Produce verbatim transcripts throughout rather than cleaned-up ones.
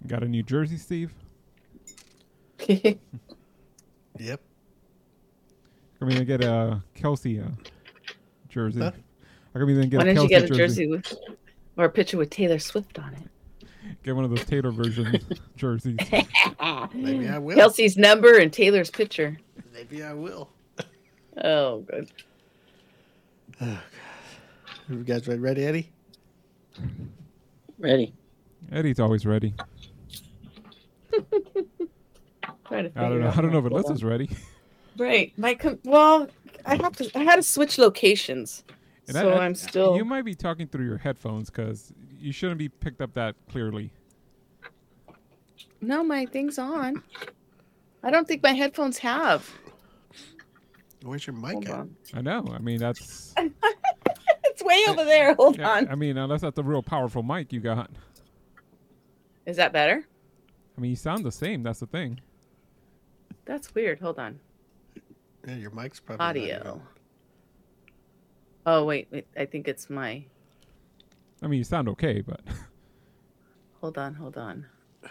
Got a new jersey, Steve? Yep. I'm gonna get a Kelsey uh, jersey. Huh? I'm gonna then get Why a don't Kelsey you get a jersey. jersey with, or a picture with Taylor Swift on it? Get one of those Taylor version jerseys. Maybe I will. Kelsey's number and Taylor's picture. Maybe I will. Oh, good. Oh, God. You guys ready, ready, Eddie? Ready. Eddie's always ready. Trying to I don't figure know. out I don't know if my- Alyssa's ready. Right. My com- well, I have to. I had to switch locations, And so I- I- I'm still. You might be talking through your headphones because you shouldn't be picked up that clearly. No, my thing's on. I don't think my headphones have. Where's your mic Hold at? on. I know. I mean, that's. It's way over there. Hold yeah, on. I mean, unless that's a real powerful mic you got. Is that better? I mean, you sound the same. That's the thing. That's weird. Hold on. Yeah, your mic's probably not Audio. even- Oh wait, wait. I think it's my. I mean, you sound okay, but Hold on. Hold on.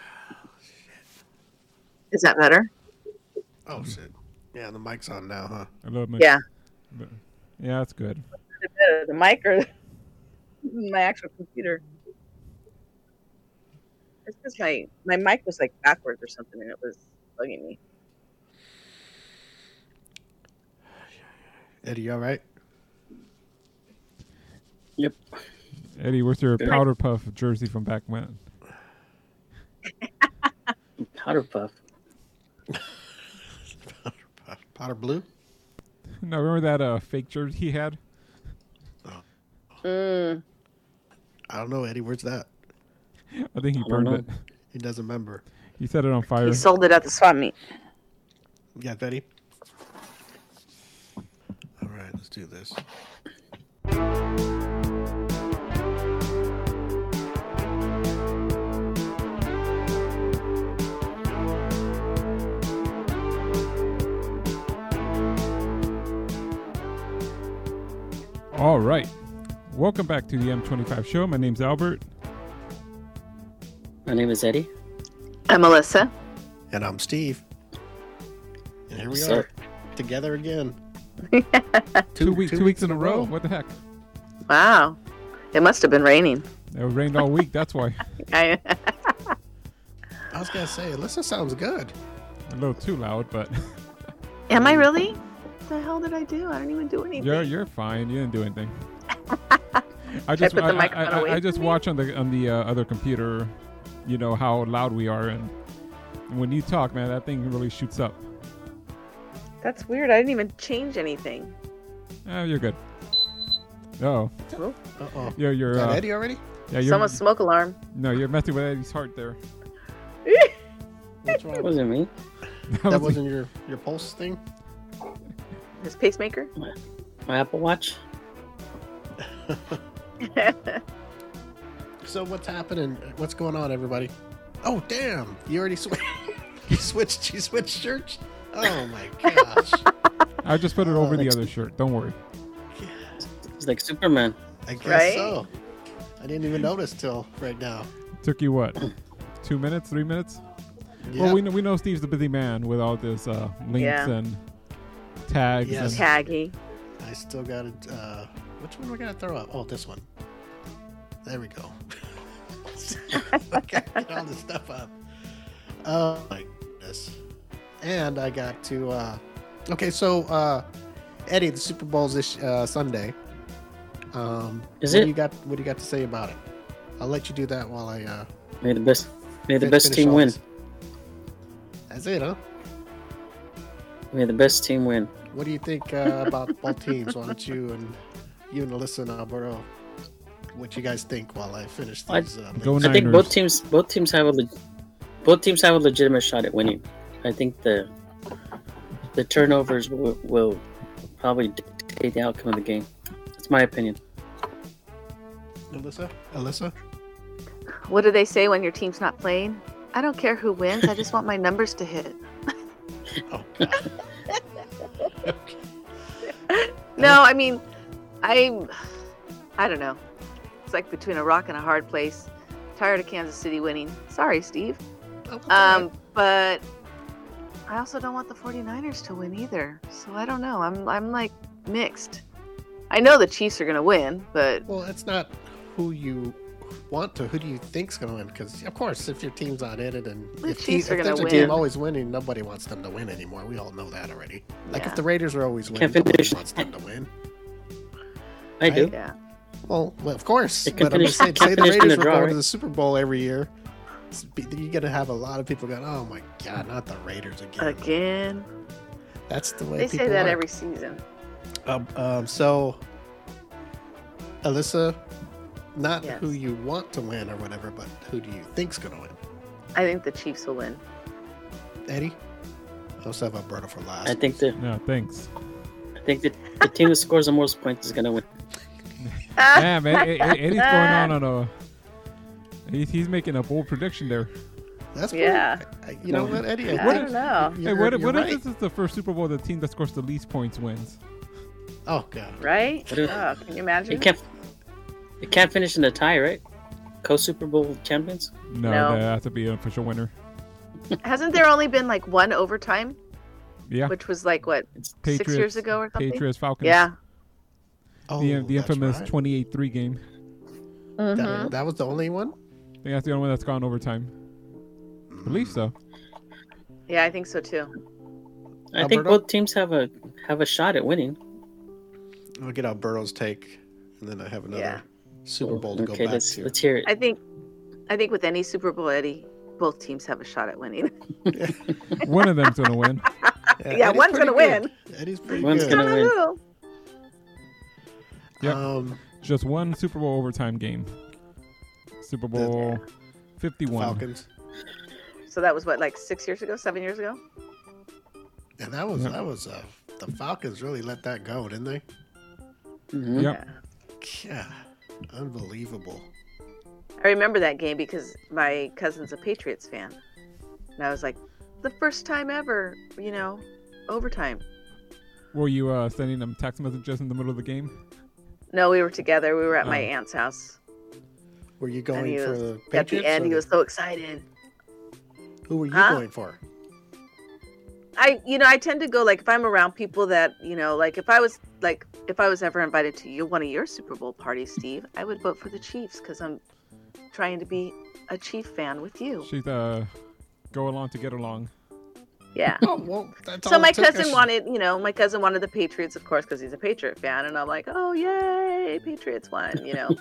Is that better? Oh shit! Yeah, the mic's on now, huh? a little bit. Yeah. but- yeah, that's good. Is it better, the mic or my actual computer? It's because my my mic was like backwards or something, and it was bugging me. Eddie, you all right? Yep. Eddie, where's your Good. powder puff jersey from back when? Powder puff. Powder, powder blue? No, remember that uh, fake jersey he had? Mm. I don't know, Eddie. Where's that? I think he I don't burned know. it. He doesn't remember. He set it on fire. He sold it at the swap meet. You got Eddie? All right, let's do this. All right. Welcome back to the M twenty-five show. My name's Albert. My name is Eddie. I'm Melissa. And I'm Steve. And here we What's are, up? together again. Two, weeks, two, weeks in a row. What the heck? Wow. It must have been raining. It rained all week. That's why. I, I was gonna say, Alyssa sounds good. A little too loud, but am I really? What the hell did I do? I didn't even do anything. you're you're fine. You didn't do anything. I Should I just put the I, microphone I, away I, I from just me? watch on the on the uh, other computer, you know how loud we are, and, and when you talk, man, that thing really shoots up. That's weird. I didn't even change anything. Oh, you're good. Oh, Uh-oh. you're you're Is that uh, Eddie already? yeah you're Someone's smoke alarm. no you're messing with Eddie's heart there. What's That wrong? wasn't me. That That was- wasn't your, your pulse thing? His pacemaker. My Apple Watch. So what's happening? What's going on, everybody? Oh, damn! You already switched. you switched. You switched shirts. Oh my gosh! I just put it over the Next- other shirt. Don't worry. It's like Superman. I guess Right? so. I didn't even notice till right now. Took you what? Two minutes? Three minutes? Yeah. Well, we know we know Steve's a busy man with all this uh, links Yeah. and tags. Yes. And, Taggy. I still got it. Uh, which one we gotta throw up? Oh, this one. There we go. Okay, get all this stuff up. Oh my goodness. And I got to. Uh, okay, so uh, Eddie, the Super Bowl's this uh, Sunday. Um, Is what it? Do you got? What do you got to say about it? I'll let you do that while I. Uh, May the best. May the fin- best finish team all win. this. That's it, huh? May the best team win. What do you think uh, about both teams? Why don't you and you and Alyssa and Alberto, what you guys think while I finish I- these? Uh, Go links? I think Niners. both teams. Both teams have a. Le- both teams have a legitimate shot at winning. I think the. The turnovers will, will probably dictate the outcome of the game. That's my opinion. Alyssa, Alyssa. What do they say when your team's not playing? I don't care who wins. I just want my numbers to hit. Oh God. No, I mean, I, I don't know. It's like between a rock and a hard place. Tired of Kansas City winning. Sorry, Steve. Oh, Um, but I also don't want the 49ers to win either. So I don't know. I'm I'm like mixed. I know the Chiefs are going to win, but well, it's not who you want to. Who do you think's going to win? Because of course, if your team's not in it, and The if, Chiefs te- are if gonna there's a win. team always winning, nobody wants them to win anymore. We all know that already. Like Yeah. if the Raiders are always winning, Can't nobody finish. wants them to win. I do. yeah. Well, well, of course. They can But I'm finish- just saying, can't say the finish in Raiders a were draw, going right? to the Super Bowl every year. You're going to have a lot of people going, oh my God, not the Raiders again. Again. That's the way They people say that are. every season. Um, um, so, Alyssa, not Yes. who you want to win or whatever, but who do you think's going to win? I think the Chiefs will win. Eddie? I also have Alberto for last. I think the Yeah, thanks. I think the, the team that scores the most points is gonna win. Yeah, man. Ed- Ed- Eddie's going on on a. He's, he's making a bold prediction there. That's cool. Yeah. I- You know what, Eddie? I I What think don't know. you're- Hey, what, if- you're what right. if this is the first Super Bowl the team that scores the least points wins? Oh, God. Right? What if- Oh, can you imagine? It can't it can't finish in a tie, right? Co Super Bowl champions. No, No. that has to be an official winner. Hasn't there only been like one overtime, Yeah, which was like what Patriots, six years ago or something? Patriots, Falcons. Yeah. Oh, the the that's infamous right. twenty-eight three game. Mhm. That, that was the only one? I think that's the only one that's gone overtime. I believe so. Yeah, I think so too. I think Alberto? both teams have a have a shot at winning. I'll get Alberto's take, and then I have another Yeah. Super Bowl to okay, go back let's to. let's hear it. I think, I think with any Super Bowl, Eddie, both teams have a shot at winning. One of them's gonna win. Yeah, Eddie's one's pretty gonna good. Eddie's pretty One's good. I gonna don't win. know. Yep. Um, Just one Super Bowl overtime game. Super Bowl fifty-one. Falcons. So that was what, like six years ago, seven years ago? And that was Yeah. that was uh, the Falcons really let that go, didn't they? Mhm. Yep. Yeah, unbelievable. I remember that game because my cousin's a Patriots fan. And I was like, the first time ever, you know, overtime. Were you uh, sending them text messages in the middle of the game? No, we were together. We were at my Oh. aunt's house. Were you And going he for was, the at Patriots? the end, or he the- was so excited. Who were you Huh? going for? I, you know, I tend to go like if I'm around people that, you know, like if I was like if I was ever invited to you one of your Super Bowl parties, Steve, I would vote for the Chiefs because I'm trying to be a Chief fan with you. She's uh, go along to get along. Yeah. Oh well, that's So all my it took cousin us- wanted, you know, my cousin wanted the Patriots, of course, because he's a Patriot fan, and I'm like, oh yay, Patriots won, you know.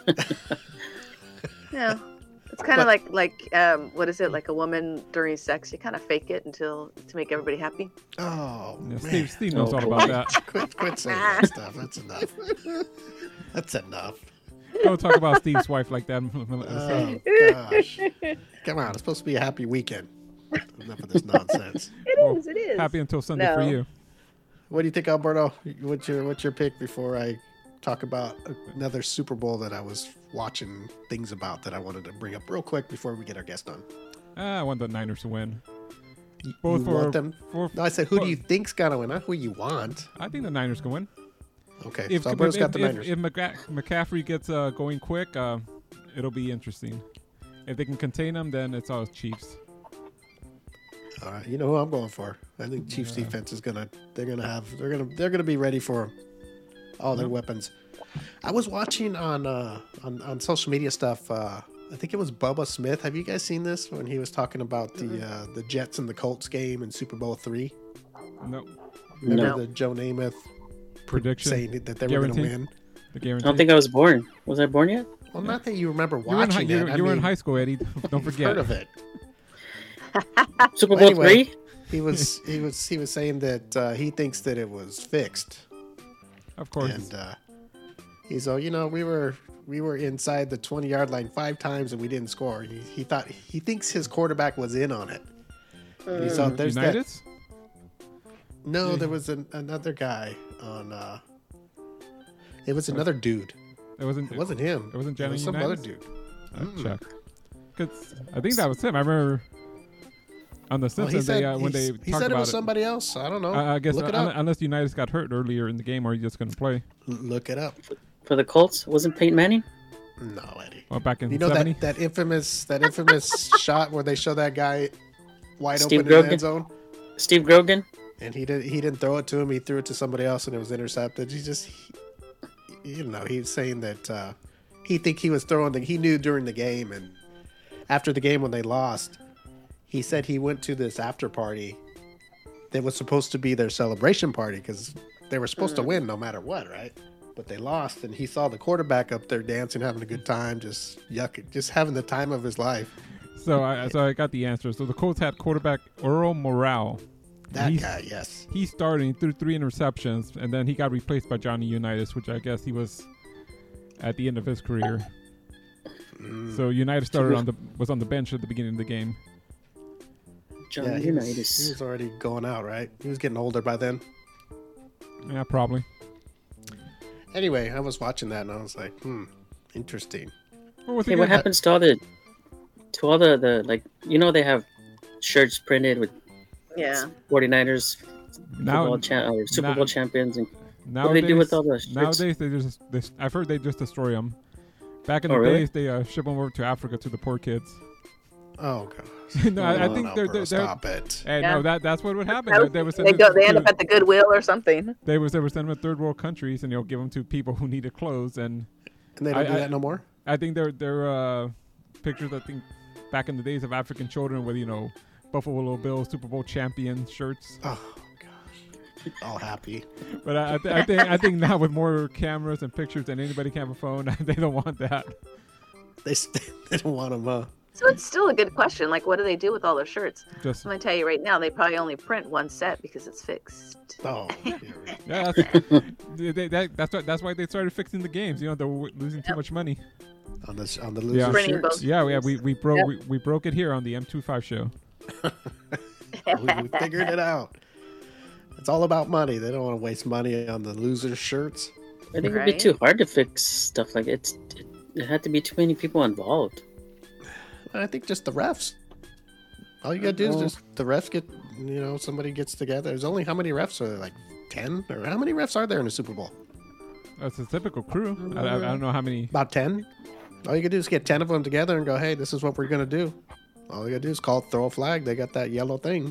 Yeah, it's kind of like like um, what is it? Like a woman during sex, you kind of fake it until to make everybody happy. Oh Yeah, man, Steve, Steve knows Oh, all boy. about that. quit quit saying that stuff. That's enough. That's enough. Don't talk about Steve's wife like that. Oh gosh, come on! It's supposed to be a happy weekend. Enough of this nonsense. It Well, is. It is. Happy until Sunday for No. you. What do you think, Alberto? What's your what's your pick before I talk about another Super Bowl that I was watching things about that I wanted to bring up real quick before we get our guest on? Ah, I want the Niners to win. You Both for, want them? for No, I said who for- do you think's gonna win? Not who you want. I think the Niners can win. Okay, If so if, Alberto's if, got the if, Niners. if McGa- McCaffrey gets uh, going quick, uh, it'll be interesting. If they can contain him, then it's all Chiefs. All right, you know who I'm going for. I think Chiefs Yeah. defense is gonna they're gonna have they're gonna they're gonna be ready for all their Yep. weapons. I was watching on uh on, on social media stuff. Uh, I think it was Bubba Smith. Have you guys seen this when he was talking about the uh, the Jets and the Colts game in Super Bowl three? No Remember No. the Joe Namath prediction. saying that they were going to Guarantee? win? The I guarantee. don't think I was born. Was I born yet? Well, not that you remember you were in, hi- watching you it. were, I you were in mean, high school, Eddie. Don't you've forget. heard of it. Super Well, Bowl anyway. three? He was he was he was saying that uh, he thinks that it was fixed. Of course. And uh, he's all, you know, we were we were inside the twenty yard line five times and we didn't score. He, he thought he thinks his quarterback was in on it. And he's all, there's that. United? No, there was an, another guy on. Uh, it was another dude. It wasn't. It wasn't him. It wasn't It Johnny was some Unitas? other dude. I'll Mm. check. 'Cause I think that was him. I remember on the Well, he Simpsons said, they, uh, when they he's- talked he said it about was somebody else. I don't know. I, I guess Look it uh, up. unless Unitas got hurt earlier in the game, or he just couldn't play. L- Look it up. For the Colts? Wasn't Peyton Manning? No, Eddie. Well, back in You know seventy. that, that infamous that infamous shot where they show that guy wide Steve open in the Grogan? end zone, Steve Grogan. and he did he didn't throw it to him. He threw it to somebody else, and it was intercepted. He just, he, you know, he's saying that uh, he think he was throwing the he knew during the game, and after the game when they lost, he said he went to this after party that was supposed to be their celebration party because they were supposed to win no matter what, right? But they lost, and he saw the quarterback up there dancing, having a good time, just yuck, just having the time of his life. So I so I got the answer. So the Colts had quarterback Earl Morale. That He's- guy, yes. He started and threw three interceptions, and then he got replaced by Johnny Unitas, which I guess he was at the end of his career. Mm. So Unitas started on the was on the bench at the beginning of the game. John Yeah, he was, Unitas. he was already going out, right? He was getting older by then. Yeah, probably. Anyway, I was watching that and I was like, hmm, interesting. What was he Hey, what gonna- happens to all the, to all the, the like, you know, they have shirts printed with Yeah. 49ers Now, football cha- or Super now- Bowl champions, and nowadays, what do they do with all the shirts? nowadays they just they, I've heard they just destroy them. Back in Oh, the really? days, they uh, ship them over to Africa to the poor kids. Oh, God. no, I, I No, think no, they're, bro, they're, they're stop it. Hey, Yeah. no, that that's what would happen. That was- They, would They send go. them They to- end up at the Goodwill or something. They was they were sending them to third world countries, and you'll give them to people who needed clothes. And And they don't I- do I- that no more? I think they're they're uh, pictures. I think back in the days of African children with you know Buffalo Bills Super Bowl champion shirts. Oh, gosh. All happy. But I, I, th- I think I think now with more cameras and pictures than anybody can have a phone, they don't want that. They, st- they don't want them, uh, So it's still a good question. Like, what do they do with all their shirts? Just I'm gonna tell you right now, they probably only print one set because it's fixed. oh. yeah, yeah, that's, they, they, that, that's what that's why they started fixing the games. You know, they're w- losing too Yep. much money. on the, on the loser Yeah. Printing shirts. both. Yeah, yeah, we we broke Yep. we, we broke it here on the M twenty-five show. we, we figured it out. It's all about money. They don't want to waste money on the loser shirts. I think it'd be Right. too hard to fix stuff like it. It, it had to be too many people involved. I think just the refs. All you gotta do is Oh. just the refs get, you know, somebody gets together. There's only how many refs are there? Like ten? Or how many refs are there in the Super Bowl? That's a typical crew. I, I, I don't know how many. About ten? All you gotta do is get ten of them together and go, hey, this is what we're gonna do. All you gotta do is call, throw a flag. They got that yellow thing.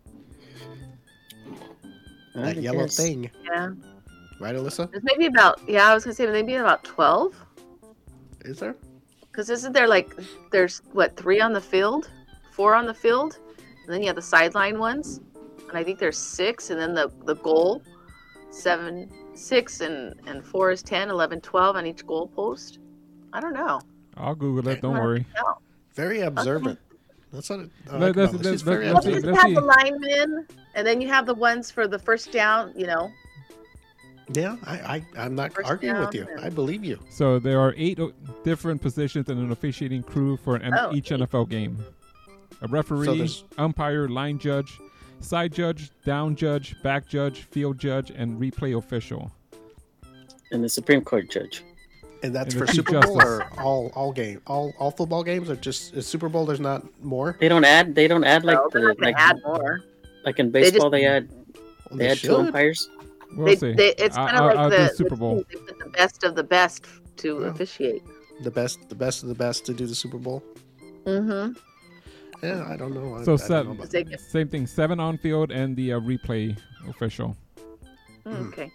I That yellow guess. thing. Yeah. Right, Alyssa? There's maybe about yeah. I was gonna say maybe about twelve. Is there? Because isn't there like there's what three on the field, four on the field, and then you have the sideline ones, and I think there's six, and then the the goal, seven, six, and and four is ten, eleven, twelve on each goal post. I don't know. I'll Google it. Don't I don't worry. know. Very observant. That's what it, I Let- like let's- about let's- this. She's very let's Well, see, you observant. just let's have the linemen, and then you have the ones for the first down. You know, Yeah, I, I, I'm not First arguing with down you. and- I believe you. So there are eight o- different positions in an officiating crew for an, Oh, each eight. N F L game: a referee, So there's- umpire, line judge, side judge, down judge, back judge, field judge, and replay official. And the Supreme Court judge. And that's And the for Chief Super Bowl Justice. or all all game all all football games or just is Super Bowl? There's not more. They don't add. They don't add like so they're the not gonna like add more. like in They just- baseball. They, add Well, they add two umpires. We'll They, see. they, it's I- kind of I'll- like I'll the, do the Super Bowl. They put the best of the best to Yeah. officiate. The best, the best of the best to do the Super Bowl. Mm-hmm. Yeah, I don't know. I, So I set- don't know about They that. get- Same thing. Seven on field and the uh, replay official. Hmm. Okay.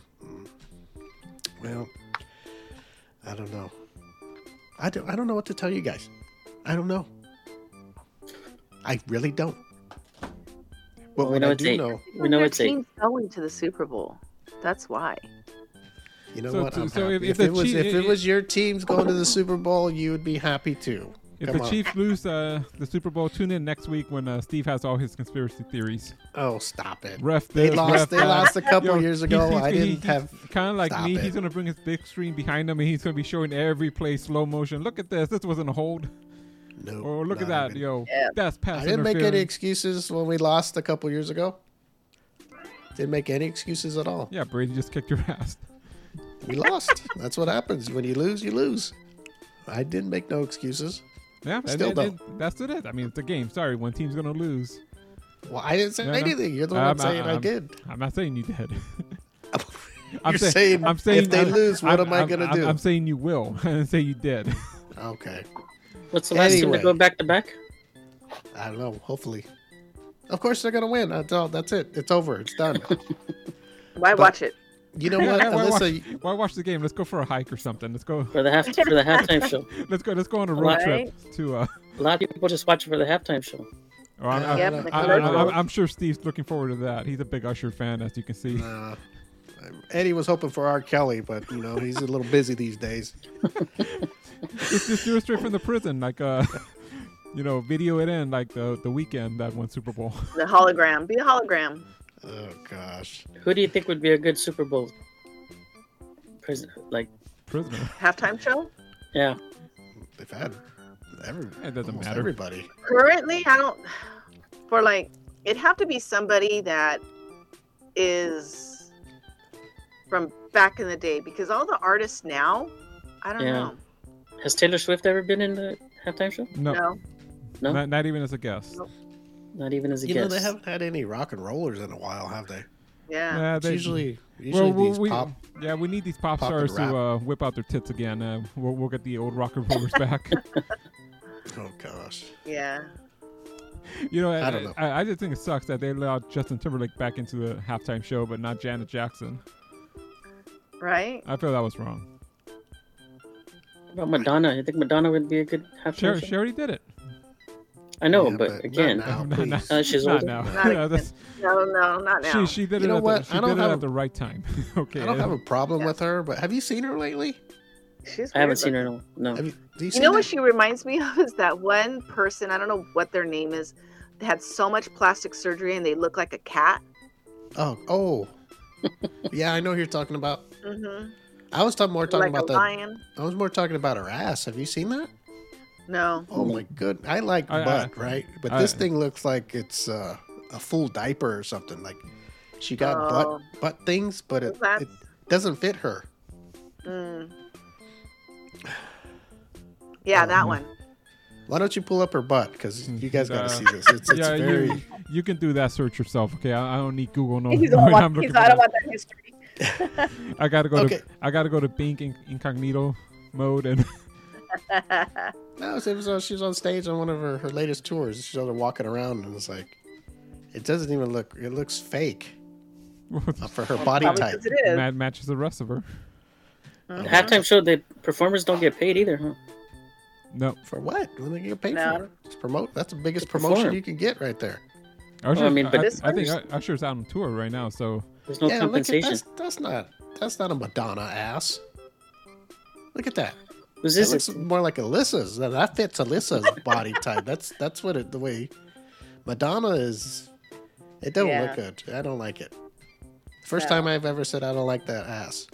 Well, I don't know. I don't. I don't know what to tell you guys. I don't know. I really don't. But Well, we what know I it's do eight. know, We know Their it's eight. team's going to the Super Bowl. That's why. you know So- what? so- I'm so happy. if- if, if the it was Chief- if it was your teams going to the Super Bowl, you would be happy too. If Come the on. Chiefs lose uh, the Super Bowl, tune in next week when uh, Steve has all his conspiracy theories. Oh, stop it! Ref They this, lost. ref They that. lost a couple Yo, years he's- ago. he's- I he- didn't he's have. kind of like Stop me. it. He's gonna bring his big screen behind him, and he's gonna be showing every play slow motion. Look at this. This wasn't a hold. No. Or look at not that, even. yo. Yeah. That's pass I didn't make any interference. excuses when we lost a couple years ago. Didn't make any excuses at all. Yeah, Brady just kicked your ass. We lost. That's what happens. When you lose, you lose. I didn't make no excuses. Yeah, Still and- and- don't. and that's it. I mean, it's a game. Sorry, one team's gonna lose. Well, I didn't say No, no. anything. You're the one I'm- saying I I'm- did. I'm not saying you did. I'm You're saying, saying I'm saying if they I'm- lose, what I'm- am I I'm- gonna I'm- do? I'm saying you will. I didn't say you did. Okay. What's the last team Anyway. to go back to back? I don't know. Hopefully. Of course they're gonna win. That's all. That's it. It's over. It's done. Why But- watch it? You know what, Yeah, why, watch, Alyssa? why watch the game? Let's go for a hike or something. Let's go. For the half for the halftime show. Let's go. Let's go on a road Right. trip to. Uh, A lot of people just watch it for the halftime show. or I'm, I'm, Yep, I- the I, commercials. am sure Steve's looking forward to that. He's a big Usher fan, as you can see. Uh, Eddie was hoping for R. Kelly, but you know he's a little busy these days. just, just do it straight from the prison, like uh, you know, video it in like the the weekend that won Super Bowl. The hologram. Be a hologram. Oh gosh. Who do you think would be a good Super Bowl president? Like, Prisoner. Halftime show. yeah, They've had every. It doesn't almost matter. Everybody. Currently, I don't. For like, it'd have to be somebody that is from back in the day, because all the artists now, I don't Yeah. know. has Taylor Swift ever been in the halftime show? No, No. No, Not, not even as a guest. Nope. not even as a You guest. know they haven't had any rock and rollers in a while, have they? Yeah. Yeah, It's they, usually usually well, these we, pop. yeah, we need these pop pop and stars to rap. uh, whip out their tits again. Uh, we'll, we'll get the old rock and rollers back. Oh gosh. Yeah. You know, I, I don't know. I, I just think it sucks that they allowed Justin Timberlake back into the halftime show, but not Janet Jackson. Right. I feel that was wrong. What about Madonna? You think Madonna would be a good halftime She, show? she already did it. I know, Yeah, but, not again, now, Not- please. not- uh, she's not older. now. Not Yeah, that's- No, no, not now. she she did You it. know at what? The, she I don't did it have at a- the right time. okay. I don't have a problem Yeah. with her, but have you seen her lately? She's I haven't weird seen her. looking. No, no. Have you, do you, You seen know what that? she reminds me of is that one person, I don't know what their name is, they had so much plastic surgery and they look like a cat. Oh, oh. Yeah, I know who you're talking about. Mm-hmm. I was talking more talking Like about a the. lion. I was more talking about her ass. Have you seen that? No. Oh my good. I like I- I- butt, right? But I- this thing looks like it's uh, a full diaper or something. Like she got Oh. butt butt things, but it, That's- it doesn't fit her. Mm. Yeah, that Um, one. Why don't you pull up her butt? Because you guys got to Uh, see this. It's, it's yeah, very. you, you can do that search yourself. Okay, I, I don't need Google. No, He's no, all I'm want, looking he's for all that. about that history. I gotta go Okay. to I gotta go to Bing in- incognito mode and No, it was, uh, she was on stage on one of her, her latest tours. She's out there walking around, and it's like, it doesn't even look. It looks fake uh, for her body Probably type. 'cause it is. Mad matches the rest of her. Mhm. The halftime show, the performers don't get paid either, huh? No, For what? When they get paid No. for? It's promote. That's the biggest To promotion perform. you can get right there. Usher, I mean, but- I, This I think one's- Usher's out on tour right now, so There's no yeah, look at compensation. that's, that's not that's not a Madonna ass. Look at that. Who's This this? looks more like Alyssa's. That- That fits Alyssa's body type. That's that's what it the way Madonna is. It don't Yeah. look good. I don't like it. First No. time I've ever said I don't like that ass.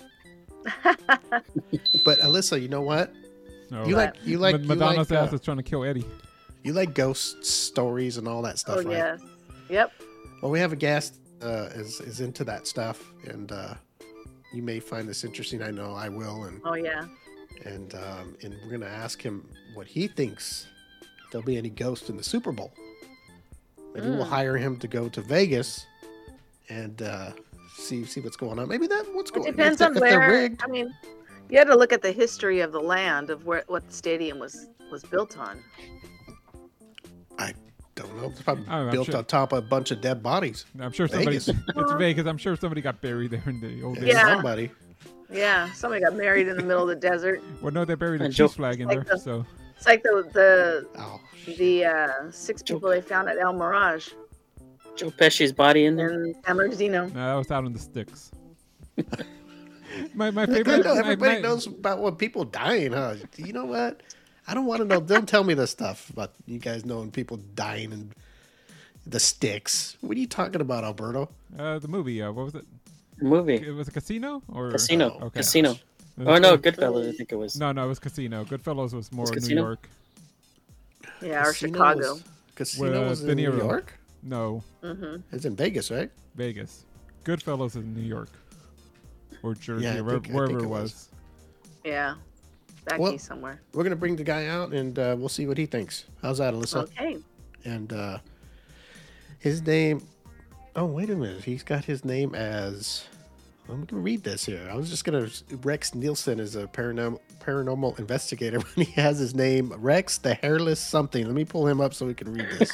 But Alyssa, you know what? no. You like you like Ma- you Madonna's like, ass uh, is trying to kill Eddie. you like ghost stories and all that stuff, Oh, right? yes. Yep. Well, we have a guest uh, is is into that stuff, and uh, you may find this interesting. I know I will, and Oh, yeah. and um, and we're gonna ask him what he thinks there'll be any ghosts in the Super Bowl. Maybe we'll Mm. hire him to go to Vegas and uh, see see what's going on. Maybe that what's It going. depends if on they- if they're where. rigged. I mean, you had to look at the history of the land of where what the stadium was was built on. I don't know. It's probably I don't know, I'm built sure- on top of a bunch of dead bodies. I'm sure somebody. Vegas. It's Vegas. I'm sure somebody got buried there in the old days. Yeah. Somebody. Yeah, somebody got married in the middle of the desert. Well, no, they buried a And Joe- Chiefs flag in Like there. the- So It's like the the Oh, the uh, six people they found at El Mirage Joe Pesci's body in there. in San Bernardino. no, that was out in the sticks. my my I favorite. know my- everybody my- knows about what people dying, huh? You know what? I don't want to know. Don't tell me this stuff about you guys knowing people dying in the sticks. What are you talking about, Alberto? Uh, the movie. Uh, what was it? Movie. It was a casino or Casino. Oh, okay. Casino. It was- Oh, no, Goodfellas, I think it was. No, no, it was Casino. Goodfellas was more Was New Casino? York. Yeah, or Casino Chicago. Was, Casino With, was uh, in De New Niro. York. No, hmm It's in Vegas, right? Vegas. Goodfellas is New York or Jersey, Yeah, I or where- think- I wherever think it it was. was. Yeah, back Well- east somewhere. We're gonna bring the guy out and uh, we'll see what he thinks. How's that, Alyssa? Okay. And uh, his name. Oh, wait a minute. He's got his name as I'm gonna read this here. I was just gonna. Rex Nielsen is a paranormal paranormal investigator. When he has his name, Rex the Hairless something. Let me pull him up so we can read this.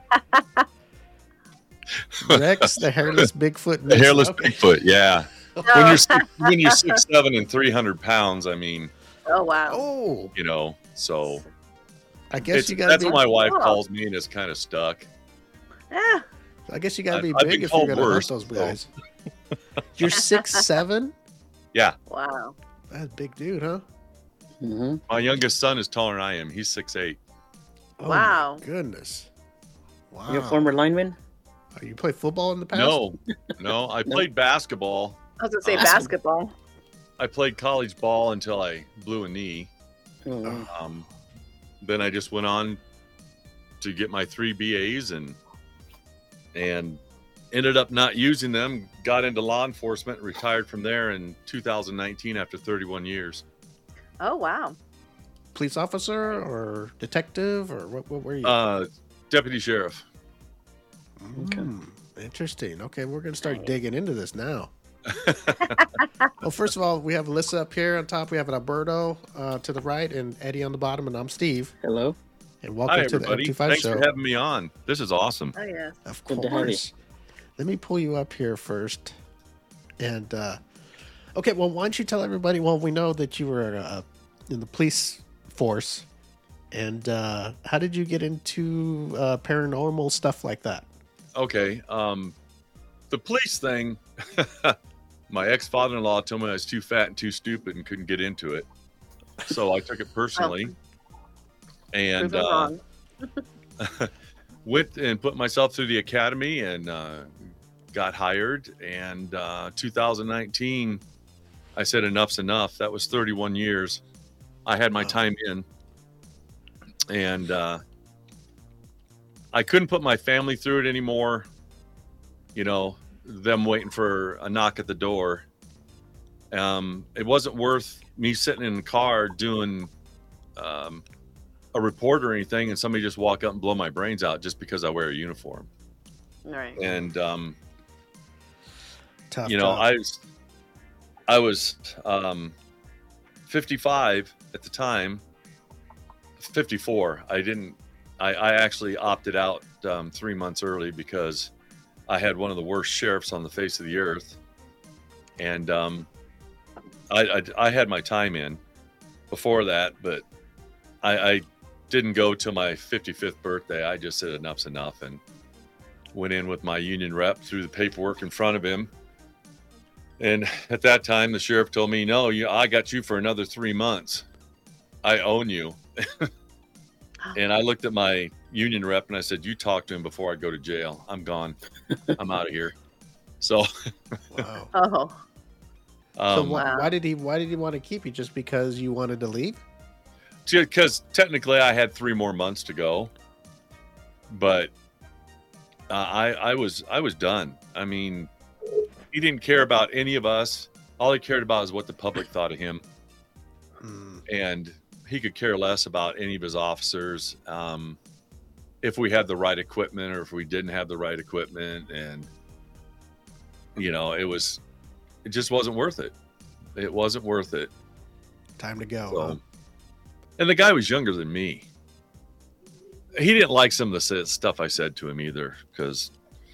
Rex the Hairless Bigfoot. The hairless okay. Bigfoot. Yeah. When you're six, when you're six seven and three hundred pounds, I mean, Oh wow. Oh, you know, so I guess it's, you gotta that's be. what my wife Oh. calls me, and it's kind of stuck. Yeah. I guess you gotta be I've- I've big been if you're called gonna hunt worse, those so. guys. You're six seven. Yeah, Wow. That's a big dude, huh? hmm my youngest son is taller than I am. He's six eight. Oh, Wow. my goodness. Wow. You a former lineman? Oh, you play football in the past? No, no, I played basketball. I was gonna say Awesome. basketball. I played college ball until I blew a knee. Oh, wow. Um, then I just went on to get my three B As and and ended up not using them. Got into law enforcement, retired from there in two thousand nineteen after thirty-one years. Oh wow. Police officer or detective or what? What were you? Uh, deputy sheriff. okay. Mm, interesting. Okay, we're gonna start digging into this now. Well, first of all, we have Alyssa up here on top. We have Alberto uh, to the right, and Eddie on the bottom, and I'm Steve. Hello. And welcome Hi, to the M everybody. twenty-five Thanks show. for having me on. This is awesome. Oh yes. Of Good to have you. course. Let me pull you up here first. And uh okay, well, why don't you tell everybody? Well, we know that you were uh, in the police force, and uh how did you get into uh paranormal stuff like that? Okay. Um, the police thing, my ex-father-in-law told me I was too fat and too stupid and couldn't get into it. So I took it personally. And Prove him uh, wrong. went and put myself through the academy and uh, got hired. And uh, two thousand nineteen, I said enough's enough. That was thirty-one years. I had my Wow. time in. And uh, I couldn't put my family through it anymore. You know, them waiting for a knock at the door. Um, it wasn't worth me sitting in the car doing um, a report or anything and somebody just walk up and blow my brains out just because I wear a uniform. Right. And, um, Tough. you know, tough. I was, I was um, fifty-five at the time, fifty-four. I didn't, I, I actually opted out um, three months early because I had one of the worst sheriffs on the face of the earth. And um, I, I, I had my time in before that, but I, I didn't go till my fifty-fifth birthday. I just said enough's enough and went in with my union rep, threw the paperwork in front of him. And at that time, the sheriff told me, no, you, I got you for another three months. I own you. And I looked at my union rep and I said, you talk to him before I go to jail. I'm gone. I'm out of here. So, Wow. Oh. So um, why, Wow. why did he? Why did he want to keep you? Just because you wanted to leave? because technically I had three more months to go, but uh, I, I was, I was done. I mean, he didn't care about any of us. All he cared about is what the public thought of him. Mm, And he could care less about any of his officers. Um, if we had the right equipment or if we didn't have the right equipment. And, you know, it was, it just wasn't worth it. It wasn't worth it. time to go. So, huh? and the guy was younger than me. He didn't like some of the sa- stuff I said to him either, because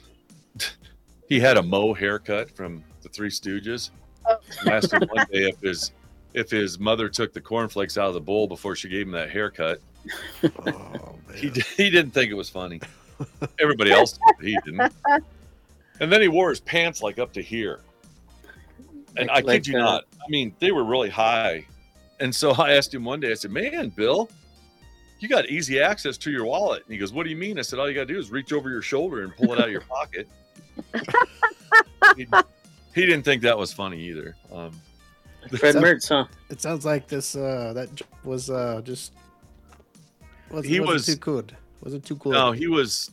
he had a Moe haircut from the Three Stooges. I asked him one day if his if his mother took the cornflakes out of the bowl before she gave him that haircut. Oh, man. He d- he didn't think it was funny. Everybody else did, but he didn't. And then he wore his pants like up to here. And Like- I kid like, you uh, not, I mean, they were really high. And so I asked him one day, I said, man, Bill, you got easy access to your wallet. And he goes, what do you mean? I said, all you got to do is reach over your shoulder and pull it out of your pocket. he, he didn't think that was funny either. Um, Fred So- Mertz, huh? It sounds like this. Uh, that j- was uh, just. Was, He wasn't was- too good. Wasn't too cool. no, he was,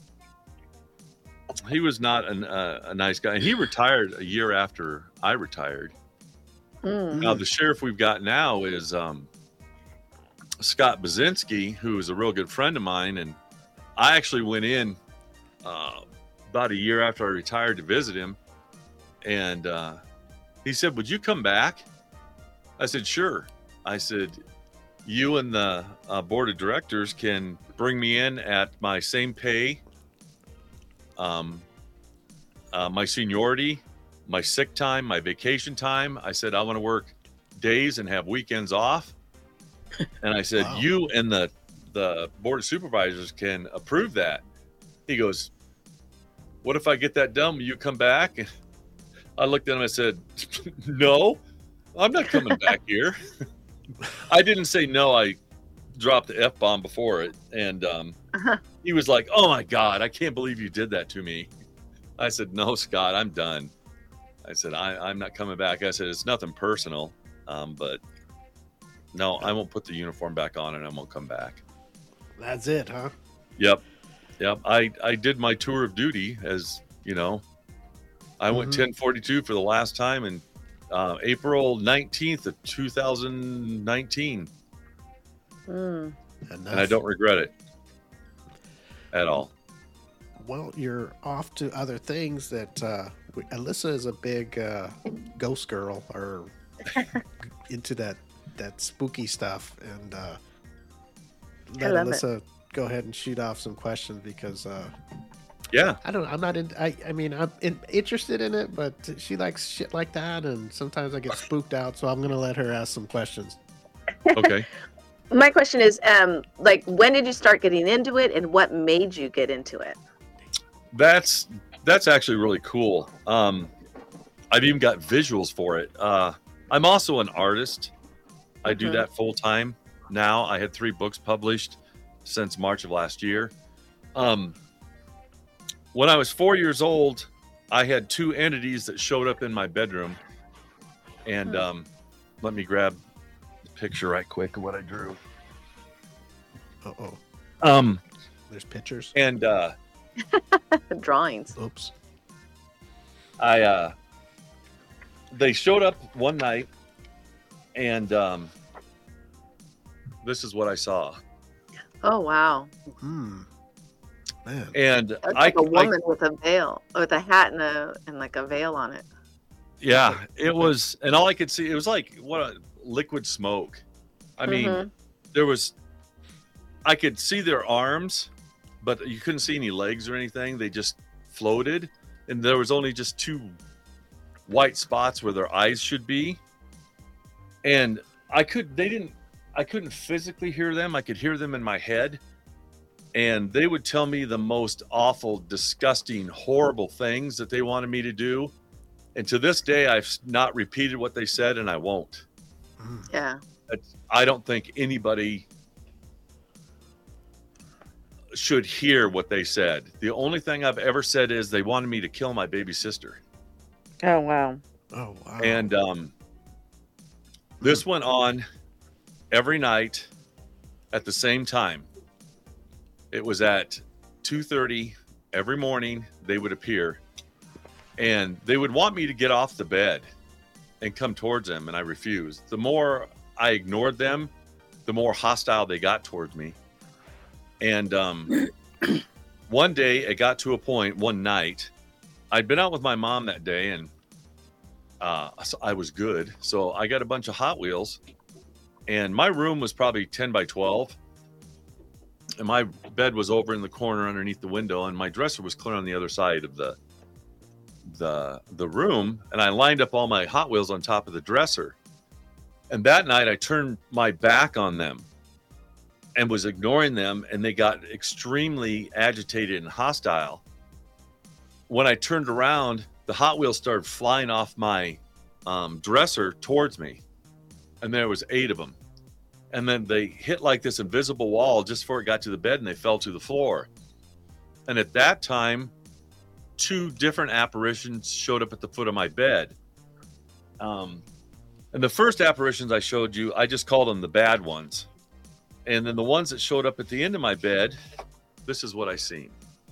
he was not an, uh, a nice guy. And he retired a year after I retired. Mm. Now, the sheriff we've got now is um, Scott Bazinski, who is a real good friend of mine. And I actually went in uh, about a year after I retired to visit him. And uh, he said, "Would you come back?" I said, "Sure." I said, "You and the uh, board of directors can bring me in at my same pay, um, uh, my seniority, my sick time, my vacation time." I said, "I want to work days and have weekends off." And I said, Wow. "You and the the board of supervisors can approve that." He goes, "What if I get that done? Will you come back?" I looked at him and I said, "No, I'm not coming back here." I didn't say no. I dropped the F-bomb before it. And um, Uh-huh. he was like, "Oh my God, I can't believe you did that to me." I said, "No, Scott, I'm done." I said, I, I'm not coming back. I said, "It's nothing personal, um, but no, I won't put the uniform back on and I won't come back." That's it, huh? Yep. Yep. I, I did my tour of duty, as you know. I went Mhm. ten forty-two for the last time in uh, April nineteenth of two thousand nineteen. Mm. Enough. And I don't regret it at all. Well, you're off to other things that uh, we- Alyssa is a big uh, ghost girl, or into that that spooky stuff. And uh, let love it. Alyssa go ahead and shoot off some questions, because uh, Yeah. I don't. I'm not in. I. I mean, I'm in, interested in it, but she likes shit like that, and sometimes I get spooked out. So I'm gonna let her ask some questions. Okay. My question is, um, like, when did you start getting into it, and what made you get into it? That's that's actually really cool. Um, I've even got visuals for it. Uh, I'm also an artist. I do Mhm. that full time now. I had three books published since March of last year. Um, when I was four years old, I had two entities that showed up in my bedroom. And Hmm. um, let me grab the picture right quick of what I drew. Uh oh. Um, There's pictures. and uh, Drawings. Oops. I uh they showed up one night, and um this is what I saw. Oh wow, Hmm. Man. And that's I, like a I woman with a veil, with a hat and a and like a veil on it. yeah, it was, and all I could see, it was like what a liquid smoke. I mean, Mhm. there was, I could see their arms, but you couldn't see any legs or anything. They just floated, and there was only just two white spots where their eyes should be. And I could, they didn't, I couldn't physically hear them. I could hear them in my head. And they would tell me the most awful, disgusting, horrible things that they wanted me to do. And to this day, I've not repeated what they said, and I won't. Hmm. Yeah. I don't think anybody should hear what they said. The only thing I've ever said is they wanted me to kill my baby sister. Oh wow. Oh wow. And um, this went on every night at the same time. It was at two thirty every morning. They would appear, and they would want me to get off the bed and come towards them, and I refused. The more I ignored them, the more hostile they got towards me. And um, one day it got to a point, one night, I'd been out with my mom that day, and uh, so I was good. So I got a bunch of Hot Wheels, and my room was probably ten by twelve. And my bed was over in the corner underneath the window, and my dresser was clear on the other side of the the the room. And I lined up all my Hot Wheels on top of the dresser. And that night I turned my back on them and was ignoring them, and they got extremely agitated and hostile. When I turned around, the Hot Wheels started flying off my um, dresser towards me, and there was eight of them. And then they hit like this invisible wall just before it got to the bed, and they fell to the floor. And at that time, two different apparitions showed up at the foot of my bed. Um, and the first apparitions I showed you, I just called them the bad ones. And then the ones that showed up at the end of my bed, this is what I seen.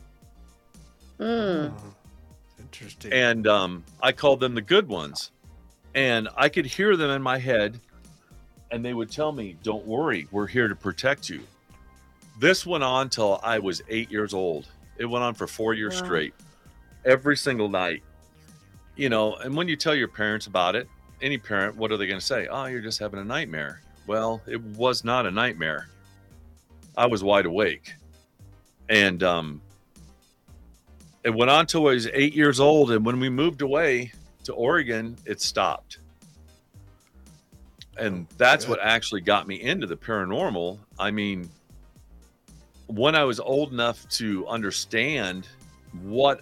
Mm. Oh, interesting. And um, I called them the good ones. And I could hear them in my head, and they would tell me, "Don't worry, we're here to protect you." This went on till I was eight years old. It went on for four years Wow. straight, every single night. you know, and when you tell your parents about it, any parent, what are they going to say? Oh, you're just having a nightmare. Well, it was not a nightmare. I was wide awake. And um, it went on till I was eight years old. And when we moved away to Oregon, it stopped. And that's Good. what actually got me into the paranormal. I mean, when I was old enough to understand what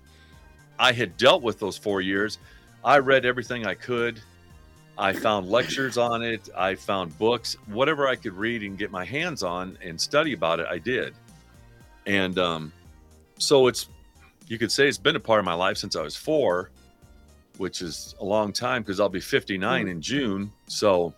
I had dealt with those four years, I read everything I could. I found lectures on it. I found books, whatever I could read and get my hands on and study about it, I did. And um, so it's, you could say it's been a part of my life since I was four, which is a long time because I'll be fifty-nine in June. So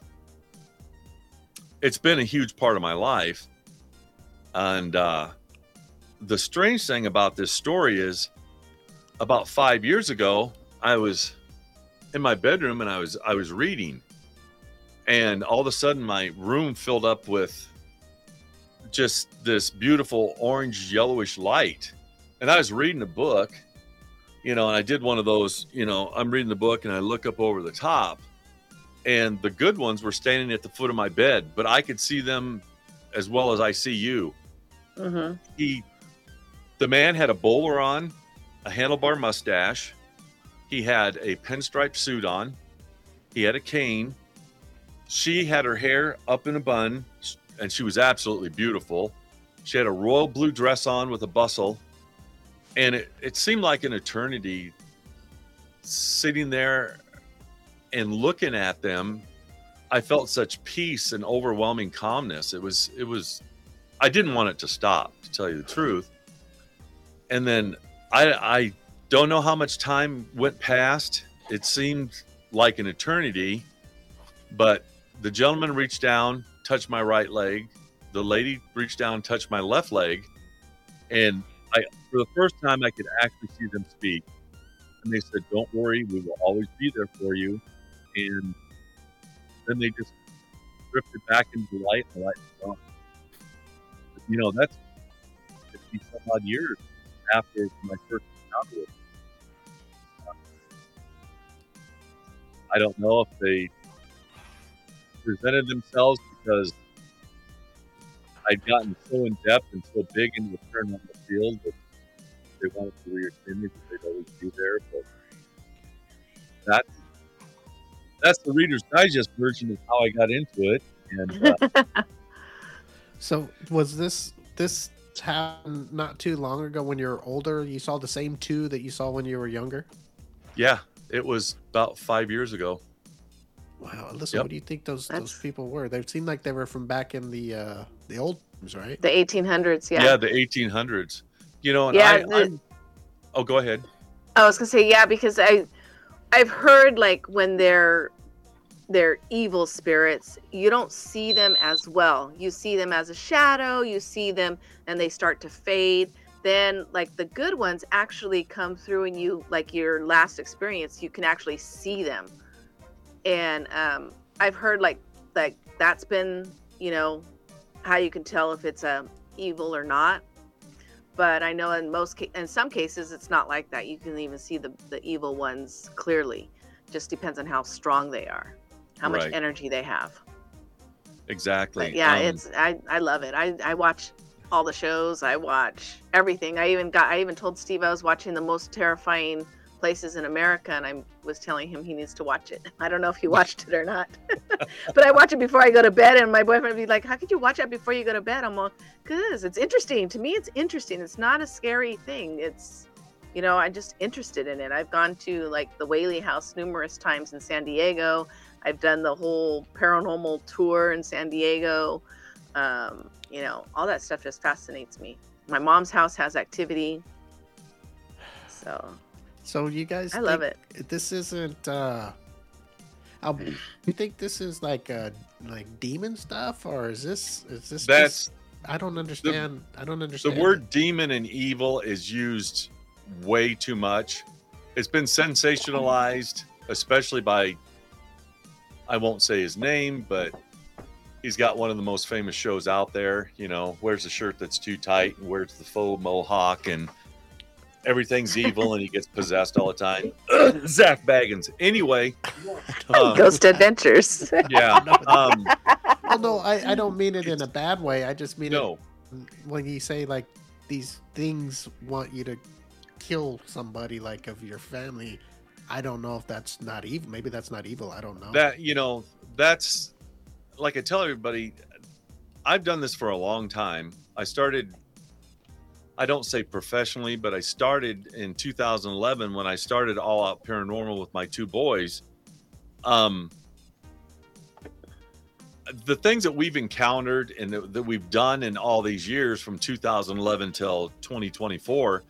it's been a huge part of my life. And uh, the strange thing about this story is about five years ago, I was in my bedroom and I was I was reading, and all of a sudden my room filled up with just this beautiful orange yellowish light. And I was reading a book, you know, and I did one of those, you know, I'm reading the book and I look up over the top, and the good ones were standing at the foot of my bed, but I could see them as well as I see you. Mm-hmm. He, the man had a bowler on, a handlebar mustache. He had a pinstripe suit on. He had a cane. She had her hair up in a bun, and she was absolutely beautiful. She had a royal blue dress on with a bustle. And it, it seemed like an eternity sitting there and looking at them. I felt such peace and overwhelming calmness. It was, it was, I didn't want it to stop, to tell you the truth. And then I, I don't know how much time went past. It seemed like an eternity, but the gentleman reached down, touched my right leg. The lady reached down, touched my left leg. And I, for the first time, I could actually see them speak. And they said, "Don't worry, we will always be there for you." And then they just drifted back into the light, and the light was gone. But, you know, that's fifty some odd years after my first encounter with them. I don't know if they presented themselves because I'd gotten so in depth and so big into the paranormal field that they wanted to reassure me that they'd always be there. But that's that's the Reader's Digest version of how I got into it. And uh, So was this this happened not too long ago when you were older? You saw the same two that you saw when you were younger? yeah, it was about five years ago. Wow. Listen, Yep. what do you think those those That's- people were? They seemed like they were from back in the uh, the old times, right? The eighteen hundreds, yeah. Yeah, the eighteen hundreds. You know, and Yeah, I, the- I'm- oh, go ahead. I was gonna say yeah, because I, I've heard like when they're, they're evil spirits, you don't see them as well. You see them as a shadow. You see them, and they start to fade. Then like the good ones actually come through, and you like your last experience, you can actually see them. And um, I've heard like like that's been you know how you can tell if it's a evil or not. But I know in most ca- in some cases it's not like that. You can even see the the evil ones clearly. Just depends on how strong they are, how much Right. energy they have. Exactly. But yeah, Um, it's I I love it. I I watch all the shows. I watch everything. I even got I even told Steve I was watching the most terrifying places in America, and I was telling him he needs to watch it. I don't know if he watched it or not, but I watch it before I go to bed, and my boyfriend would be like, "How could you watch that before you go to bed?" I'm like, "Cause it's interesting. To me, it's interesting. It's not a scary thing. It's, you know, I'm just interested in it. I've gone to like the Whaley House numerous times in San Diego. I've done the whole paranormal tour in San Diego. Um, you know, all that stuff just fascinates me. My mom's house has activity, so So you guys I love think it. this isn't uh I'll, you think this is like uh like demon stuff, or is this is this That's just- I don't understand. I don't the understand. word demon and evil is used way too much. It's been sensationalized, especially by, I won't say his name, but he's got one of the most famous shows out there. You know, wears a shirt that's too tight and wears the faux mohawk, and everything's evil and he gets possessed all the time. Zach Baggins. Anyway, um, Ghost Adventures. yeah. Um, Well, no, I, I don't mean it in a bad way. I just mean no, it when you say like these things want you to kill somebody like of your family. I don't know if that's not evil. Maybe that's not evil. I don't know. that, you know, that's like I tell everybody, I've done this for a long time. I started, I don't say professionally, but I started in two thousand eleven when I started All Out Paranormal with my two boys. Um, the things that we've encountered and that, that we've done in all these years from two thousand eleven till twenty twenty-four,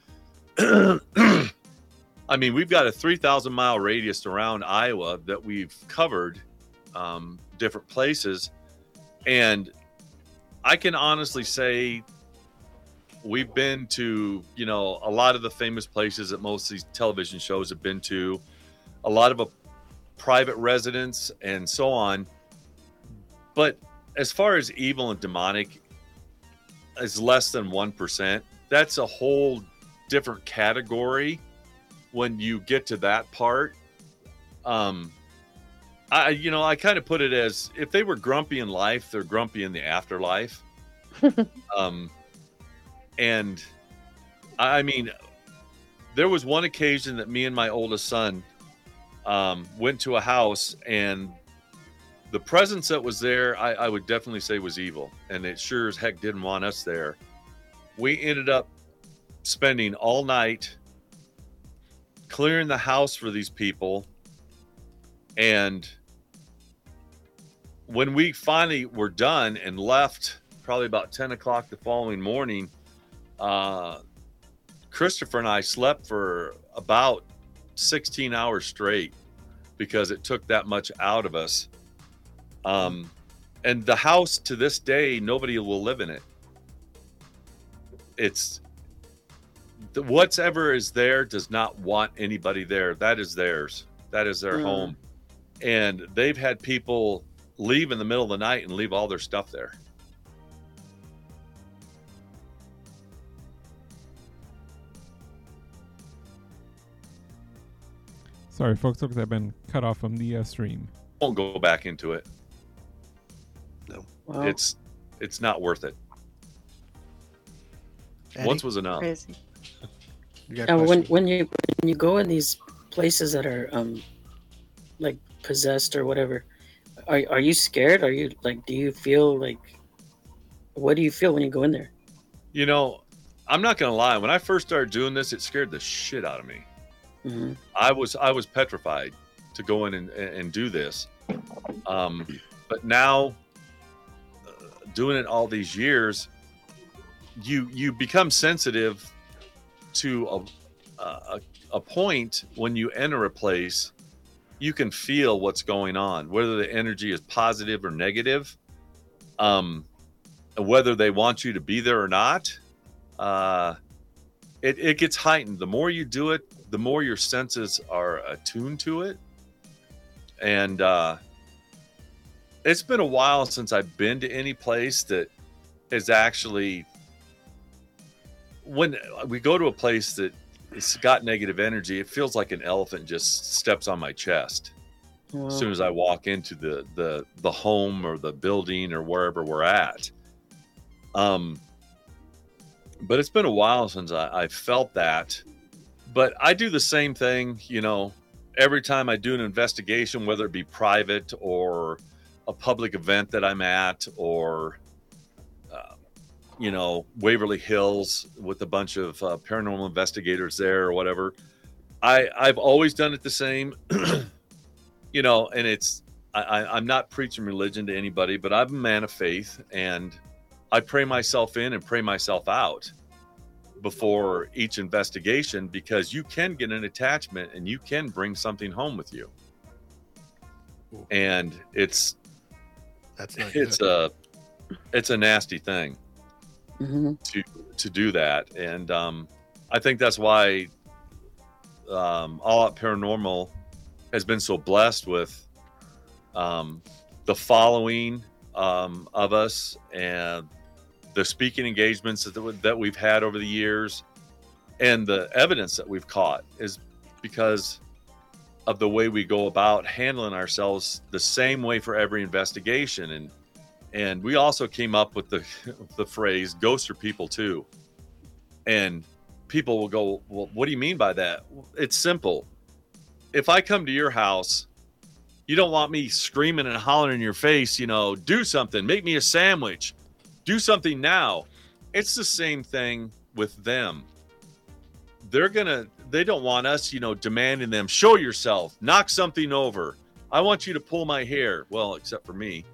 I mean, we've got a three thousand mile radius around Iowa that we've covered, um, different places. And I can honestly say we've been to, you know, a lot of the famous places that most of these television shows have been to, a lot of a private residence and so on. But as far as evil and demonic is less than one percent, that's a whole different category when you get to that part. Um, I, you know, I kind of put it as if they were grumpy in life, they're grumpy in the afterlife. um, and I mean, there was one occasion that me and my oldest son um, went to a house, and the presence that was there, I, I would definitely say was evil, and it sure as heck didn't want us there. We ended up spending all night clearing the house for these people, and when we finally were done and left, probably about ten o'clock the following morning, uh, Christopher and I slept for about sixteen hours straight because it took that much out of us. Um, and the house to this day, nobody will live in it. It's the, what's ever is there does not want anybody there. That is theirs. That is their Mm. home. And they've had people leave in the middle of the night and leave all their stuff there. Sorry, folks. Looks like I've been cut off from the uh, stream. Won't go back into it. Wow. It's it's not worth it. Eddie, Once was enough. Crazy. you got a Uh, when question? when you when you go in these places that are um like possessed or whatever, are are you scared? Are you like do you feel like what do you feel when you go in there? You know, I'm not gonna lie. When I first started doing this, it scared the shit out of me. Hmm. I was I was petrified to go in and, and do this. Um, but now, uh, doing it all these years, you you become sensitive to a, a a point when you enter a place. You can feel what's going on, whether the energy is positive or negative, um, whether they want you to be there or not. Uh, it, it gets heightened. The more you do it, the more your senses are attuned to it. And uh, it's been a while since I've been to any place that is actually, when we go to a place that it's got negative energy, it feels like an elephant just steps on my chest Wow. as soon as I walk into the the the home or the building or wherever we're at. Um, but it's been a while since I, I felt that. But I do the same thing, you know, every time I do an investigation, whether it be private or a public event that I'm at, or uh, you know, Waverly Hills with a bunch of uh, paranormal investigators there or whatever. I I've always done it the same. You know, and it's, I, I, I'm not preaching religion to anybody, but I'm a man of faith, and I pray myself in and pray myself out before each investigation, because you can get an attachment and you can bring something home with you. And it's, That's not it's good. a, it's a nasty thing Hmm. to, to do that. And um, I think that's why um, All Out Paranormal has been so blessed with um, the following um, of us and the speaking engagements that, that we've had over the years. And the evidence that we've caught is because of the way we go about handling ourselves the same way for every investigation. And and we also came up with the the phrase "ghosts are people too." And people will go, "Well, what do you mean by that?" It's simple. If I come to your house, you don't want me screaming and hollering in your face, you know, do something, make me a sandwich, do something now. It's the same thing with them. They're gonna, they don't want us, you know, demanding them, show yourself, knock something over. I want you to pull my hair. Well, except for me.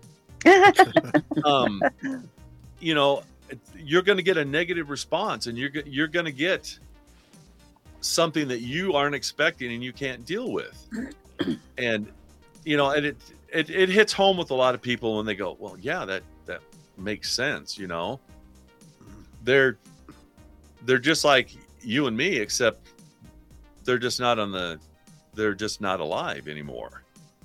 um, you know, you're going to get a negative response, and you're you're going to get something that you aren't expecting and you can't deal with. And you know, and it, it it hits home with a lot of people when they go, well, yeah, that that makes sense. You know, they're they're just like you and me, except they're just not on the they're just not alive anymore.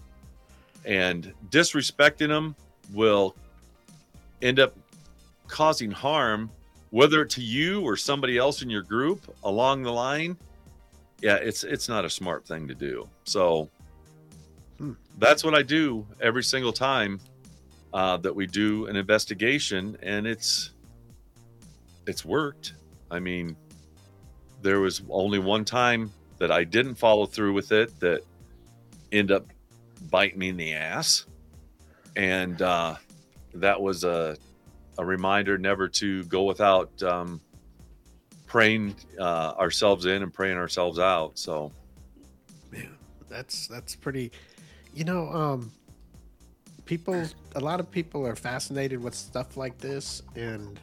And disrespecting them will end up causing harm, whether to you or somebody else in your group along the line. Yeah, it's it's not a smart thing to do. So hmm. that's what I do every single time uh, that we do an investigation, and it's it's worked. I mean, there was only one time that I didn't follow through with it that ended up biting me in the ass, and uh, that was a a reminder never to go without um, praying uh, ourselves in and praying ourselves out. So, yeah, that's that's pretty. You know, um, people. A lot of people are fascinated with stuff like this, and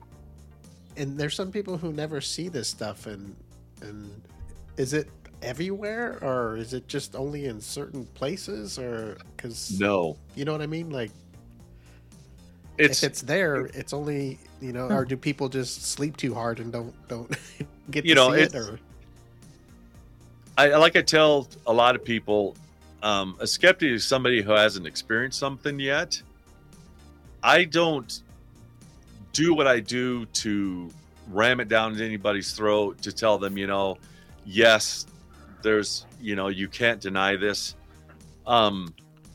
and there's some people who never see this stuff. And and is it everywhere, or is it just only in certain places? Or because no, you know what I mean, like. It's, if it's there, it's only, you know, or do people just sleep too hard and don't don't get you to know, see it? Or I like I tell a lot of people, um, a skeptic is somebody who hasn't experienced something yet. I don't do what I do to ram it down anybody's throat to tell them, you know, yes, there's, you know, you can't deny this. Um,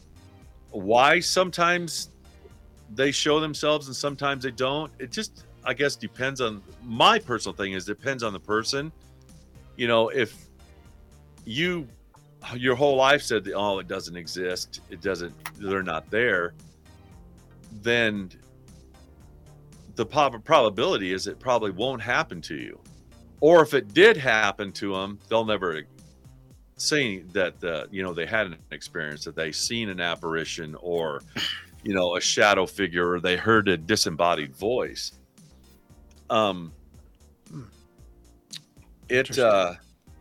why sometimes they show themselves and sometimes they don't. It just, I guess, depends on, my personal thing is depends on the person. You know, if you, your whole life said, oh, it doesn't exist, it doesn't, they're not there, then the prob- probability is it probably won't happen to you. Or if it did happen to them, they'll never say that, uh, you know, they had an experience, that they seen an apparition or, you know, a shadow figure, or they heard a disembodied voice. Um, it, uh,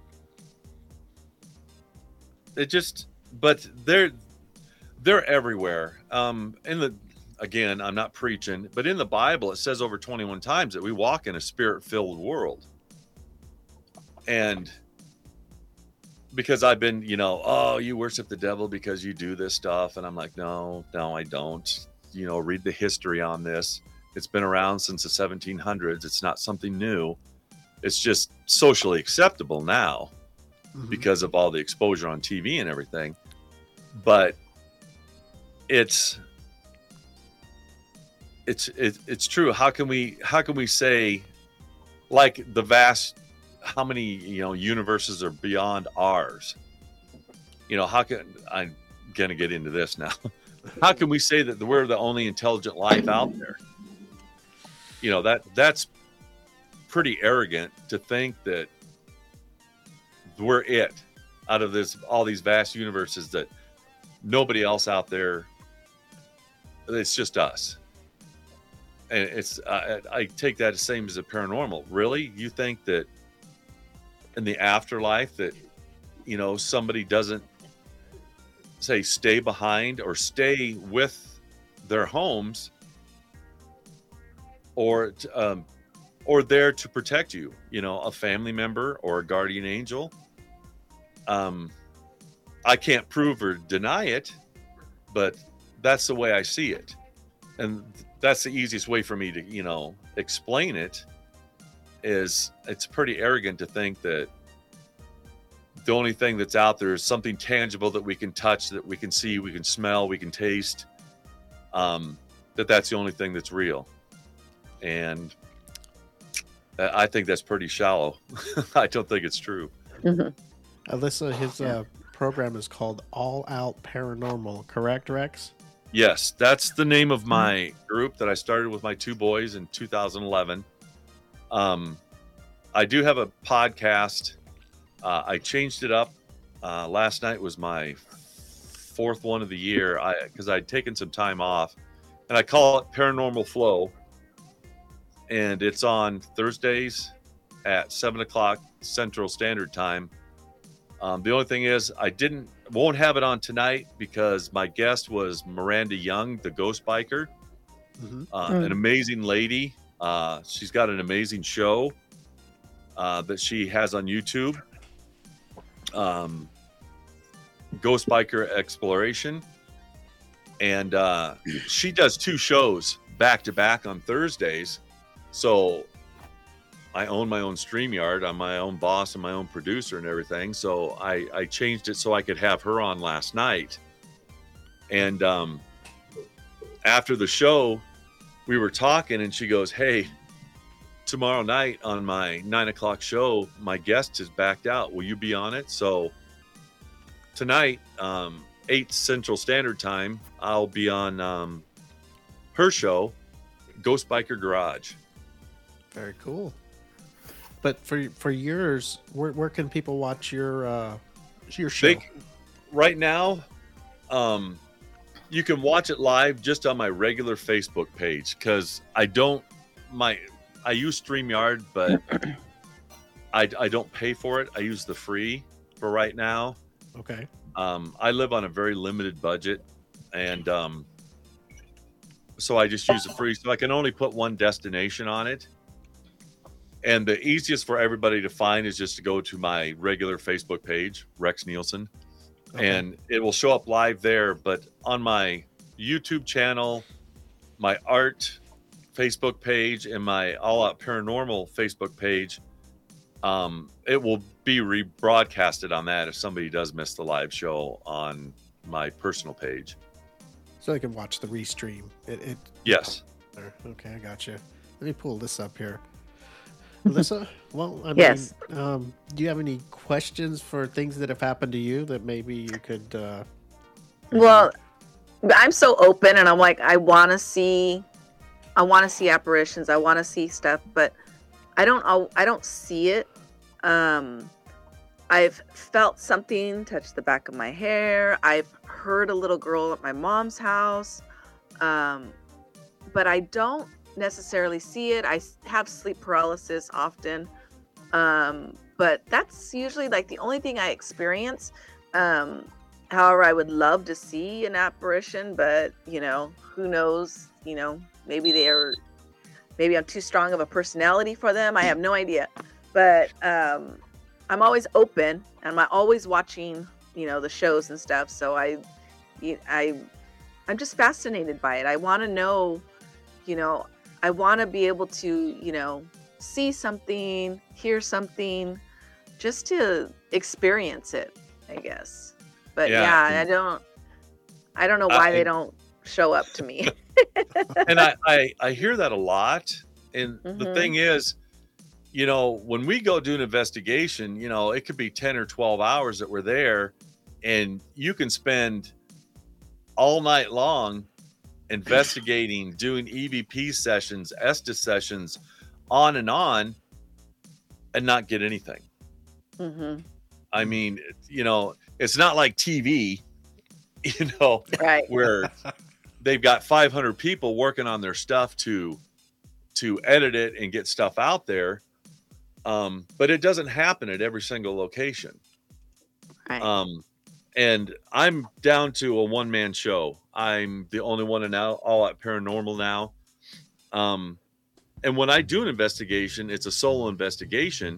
it just, but they're, they're everywhere. Um, in the, again, I'm not preaching, but in the Bible, it says over twenty-one times that we walk in a spirit-filled world. And because I've been, you know, oh, you worship the devil because you do this stuff. And I'm like, no, no, I don't. You know, read the history on this. It's been around since the seventeen hundreds. It's not something new. It's just socially acceptable now mm-hmm. because of all the exposure on T V and everything. But it's, it's, it, it's true. How can we, how can we say, like, the vast, how many, you know, universes are beyond ours? You know, how can, I'm going to get into this now. How can we say that we're the only intelligent life out there? You know, that that's pretty arrogant to think that we're it out of this, all these vast universes, that nobody else out there, it's just us. And it's, I, I take that as same as the paranormal. Really? You think that in the afterlife that, you know, somebody doesn't say stay behind or stay with their homes, or um, or there to protect you, you know, a family member or a guardian angel? Um, I can't prove or deny it, but that's the way I see it. And that's the easiest way for me to, you know, explain it. is it's pretty arrogant to think that the only thing that's out there is something tangible that we can touch, that we can see, we can smell, we can taste, um, that that's the only thing that's real. And I think that's pretty shallow. I don't think it's true. Mm-hmm. Alyssa, his Yeah. uh, program is called All Out Paranormal, correct, Rex? Yes, that's the name of my group that I started with my two boys in two thousand eleven. Um, I do have a podcast. Uh, I changed it up. Uh, last night was my fourth one of the year I because I'd taken some time off, and I call it Paranormal Flow. And it's on Thursdays at seven o'clock Central Standard Time. Um, the only thing is, I didn't won't have it on tonight because my guest was Miranda Young, the ghost biker, Mm-hmm. uh, Mm. an amazing lady. Uh, she's got an amazing show uh, that she has on YouTube. Um, Ghost Biker Exploration, and uh, she does two shows back to back on Thursdays. So I own my own StreamYard. I'm my own boss and my own producer and everything. So I, I changed it so I could have her on last night. And um, after the show, we were talking, and she goes, "Hey, tomorrow night on my nine o'clock show, my guest has backed out. Will you be on it?" So tonight, um, eight Central Standard Time, I'll be on um, her show, Ghost Biker Garage. Very cool. But for for yours, where where can people watch your uh, your show? They, right now, um, you can watch it live just on my regular Facebook page because I don't my I use StreamYard, but I I don't pay for it. I use the free for right now. Okay. Um, I live on a very limited budget, and um, so I just use the free. So I can only put one destination on it. And the easiest for everybody to find is just to go to my regular Facebook page, Rex Nielsen, Okay. and it will show up live there. But on my YouTube channel, my art Facebook page, and my All Out Paranormal Facebook page, um, it will be rebroadcasted on that if somebody does miss the live show on my personal page. So they can watch the restream. It, it Yes. Okay, I got you. Let me pull this up here. Alyssa, well, I mean, Yes. um, do you have any questions for things that have happened to you that maybe you could? Uh, Well, I'm so open, and I'm like, I want to see, I want to see apparitions. I want to see stuff, but I don't. al- I don't see it. Um, I've felt something touch the back of my hair. I've heard a little girl at my mom's house, um, but I don't necessarily see it. I s- have sleep paralysis often, um, but that's usually like the only thing I experience. Um, however, I would love to see an apparition, but you know, who knows? You know, maybe they're, maybe I'm too strong of a personality for them. I have no idea, but um, I'm always open, and I'm always watching, you know, the shows and stuff. So I, y- I, I'm just fascinated by it. I want to know, you know, I want to be able to, you know, see something, hear something, just to experience it, I guess. But Yeah. yeah, I don't, I don't know why I- they don't show up to me. And I, I, I hear that a lot. And the Mhm. thing is, you know, when we go do an investigation, you know, it could be ten or twelve hours that we're there, and you can spend all night long investigating, doing E V P sessions, Estes sessions, on and on, and not get anything. hmm I mean, you know, it's not like T V, you know, Right. where they've got five hundred people working on their stuff to to edit it and get stuff out there. Um, but it doesn't happen at every single location. Right. Um, and I'm down to a one man show. I'm the only one in All All Out Paranormal now. Um, and when I do an investigation, it's a solo investigation.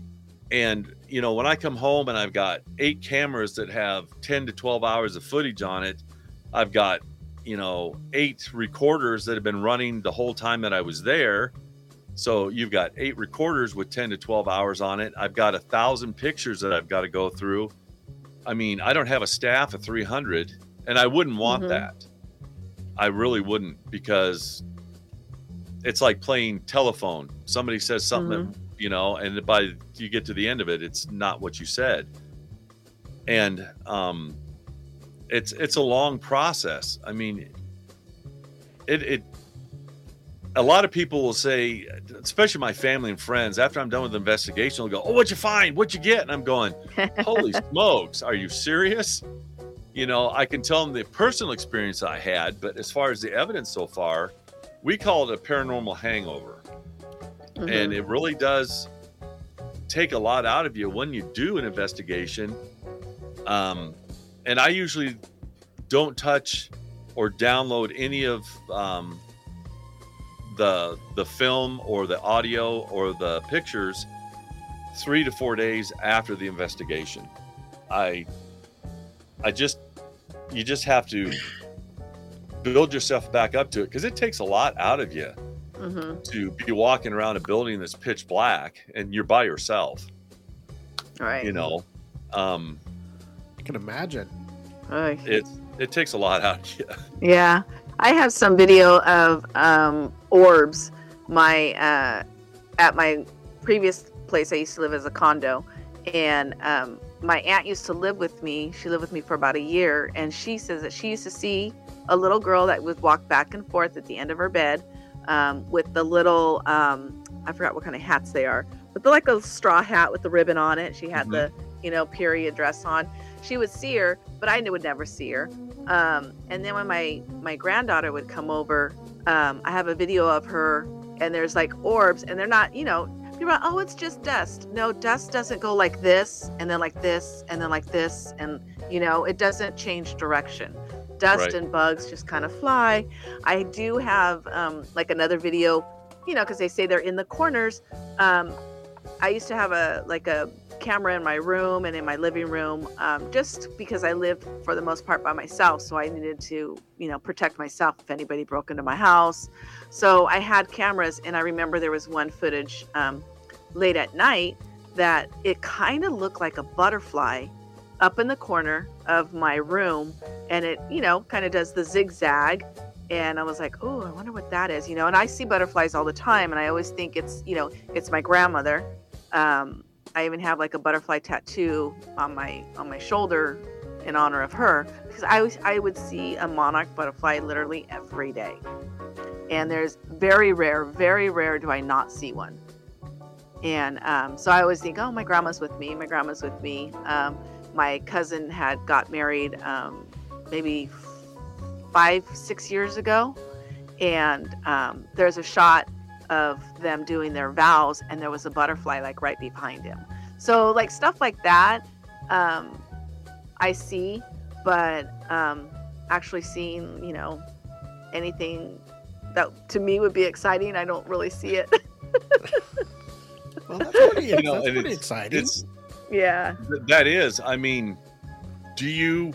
And, you know, when I come home and I've got eight cameras that have ten to twelve hours of footage on it, I've got, you know, eight recorders that have been running the whole time that I was there. So you've got eight recorders with ten to twelve hours on it. I've got a thousand pictures that I've got to go through. I mean, I don't have a staff of three hundred, and I wouldn't want Mhm. that. I really wouldn't, because it's like playing telephone. Somebody says something, that, you know, and by you get to the end of it, it's not what you said. And um, it's it's a long process. I mean, it it. A lot of people will say, especially my family and friends, after I'm done with the investigation, they'll go, "Oh, what'd you find? What'd you get?" And I'm going, "Holy smokes, are you serious?" You know, I can tell them the personal experience I had, but as far as the evidence so far, we call it a paranormal hangover. Mhm. And it really does take a lot out of you when you do an investigation. Um, and I usually don't touch or download any of um, the the film or the audio or the pictures three to four days after the investigation. I I just you just have to build yourself back up to it, because it takes a lot out of you Mhm. to be walking around a building that's pitch black and you're by yourself. Right. You know, um, I can imagine. Right. it it takes a lot out of you. Yeah, I have some video of um, orbs. My uh, at my previous place, I used to live as a condo, and um, my aunt used to live with me. She lived with me for about a year, and she says that she used to see a little girl that would walk back and forth at the end of her bed um, with the little um, I forgot what kind of hats they are, but they're like a straw hat with the ribbon on it. She had Mhm. the you know period dress on. She would see her, but I would never see her. Um, and then when my my granddaughter would come over, um, I have a video of her, and there's like orbs, and they're not, you know, people are, oh, it's just dust. No, dust doesn't go like this, and then like this, and then like this, and you know, it doesn't change direction. Dust Right. and bugs just kind of fly. I do have um, like another video, you know, because they say they're in the corners. Um, I used to have a like a camera in my room and in my living room, um, just because I lived for the most part by myself, so I needed to, you know, protect myself if anybody broke into my house. So I had cameras, and I remember there was one footage um, late at night that it kind of looked like a butterfly up in the corner of my room, and it, you know, kind of does the zigzag. And I was like, oh, I wonder what that is, you know. And I see butterflies all the time, and I always think it's, you know, it's my grandmother. Um, I even have like a butterfly tattoo on my on my shoulder in honor of her, because I was I would see a monarch butterfly literally every day, and there's very rare, very rare do I not see one. And um, so I always think, oh, my grandma's with me, my grandma's with me. Um, my cousin had got married um, maybe five, six years ago, and um, there's a shot of them doing their vows, and there was a butterfly like right behind him. So like stuff like that, um, I see, but um, actually seeing, you know, anything that to me would be exciting, I don't really see it. Well, that's pretty, You know, that's and pretty it's- exciting. It's Yeah. th- that is. I mean, do you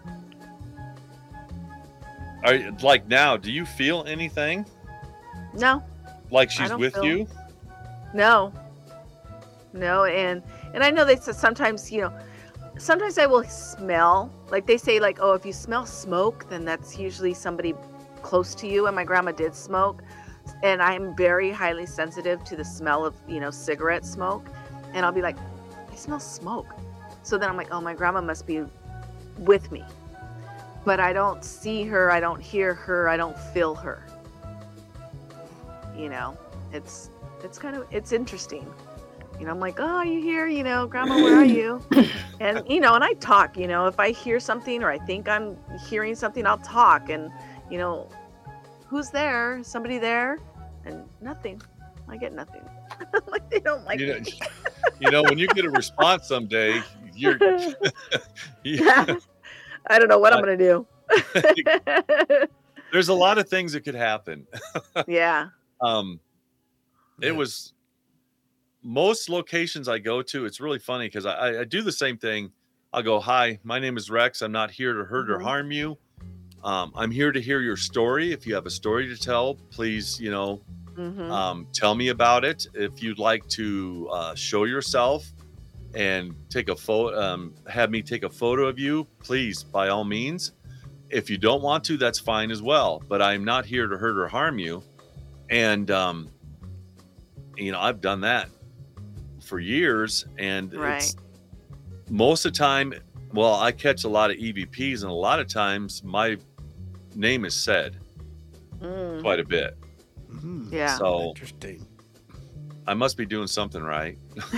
are you- like now? Do you feel anything No. like I she's don't with feel- you? No. No, and and I know they said sometimes, you know, sometimes I will smell, like they say, like, oh, if you smell smoke, then that's usually somebody close to you. And my grandma did smoke, and I'm very highly sensitive to the smell of, you know, cigarette smoke. And I'll be like, I smell smoke. So then I'm like, oh, my grandma must be with me. But I don't see her, I don't hear her, I don't feel her. You know, it's it's kind of it's interesting. You know, I'm like, oh, are you here? You know, Grandma, where are you? And you know, and I talk. You know, if I hear something or I think I'm hearing something, I'll talk. And you know, who's there? Somebody there? And nothing. I get nothing. Like they don't like You know, me. you know, when you get a response someday, you're. you- I don't know what I'm gonna do. There's a lot of things that could happen. Yeah. Um, it Yeah. was most locations I go to. It's really funny because I, I, I do the same thing. I'll go, hi, my name is Rex. I'm not here to hurt or Mhm. harm you. Um, I'm here to hear your story. If you have a story to tell, please, you know, Mm-hmm. Um, tell me about it. If you'd like to uh, show yourself and take a photo, um, have me take a photo of you, please, by all means. If you don't want to, that's fine as well. But I'm not here to hurt or harm you. And, um, you know, I've done that for years. And Right. it's most of the time, well, I catch a lot of E V Ps, and a lot of times my name is said Mm. quite a bit. Mhm. Yeah. So Interesting. I must be doing something right.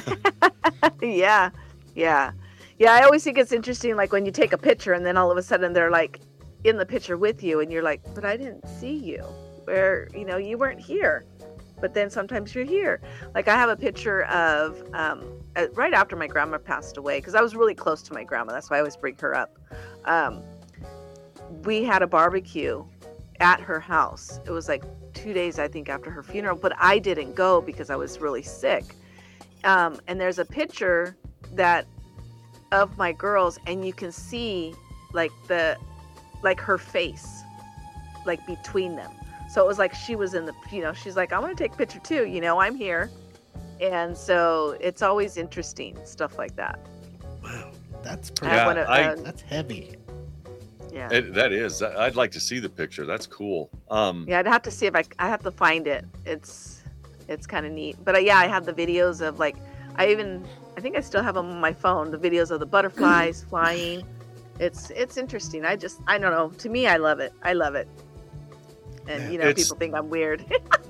yeah. Yeah. Yeah. I always think it's interesting, like when you take a picture and then all of a sudden they're like in the picture with you, and you're like, but I didn't see you. Where, you know, you weren't here. But then sometimes you're here. Like I have a picture of um, uh, right after my grandma passed away, because I was really close to my grandma. That's why I always bring her up. Um, we had a barbecue at her house. It was like two days, I think, after her funeral, but I didn't go because I was really sick. Um, and there's a picture that of my girls, and you can see like the like her face like between them. So it was like she was in the, you know, she's like, I want to take a picture too, you know, I'm here. And so it's always interesting stuff like that. Wow, that's I pretty. have Yeah, one of- I- uh, That's heavy. yeah. It, that is. I'd like to see the picture. That's cool. Um, Yeah, I'd have to see if I I have to find it. It's it's kind of neat. But uh, yeah, I have the videos of like I even I think I still have them on my phone. The videos of the butterflies flying. It's it's interesting. I just I don't know. To me, I love it. I love it. And Yeah. you know, It's- people think I'm weird.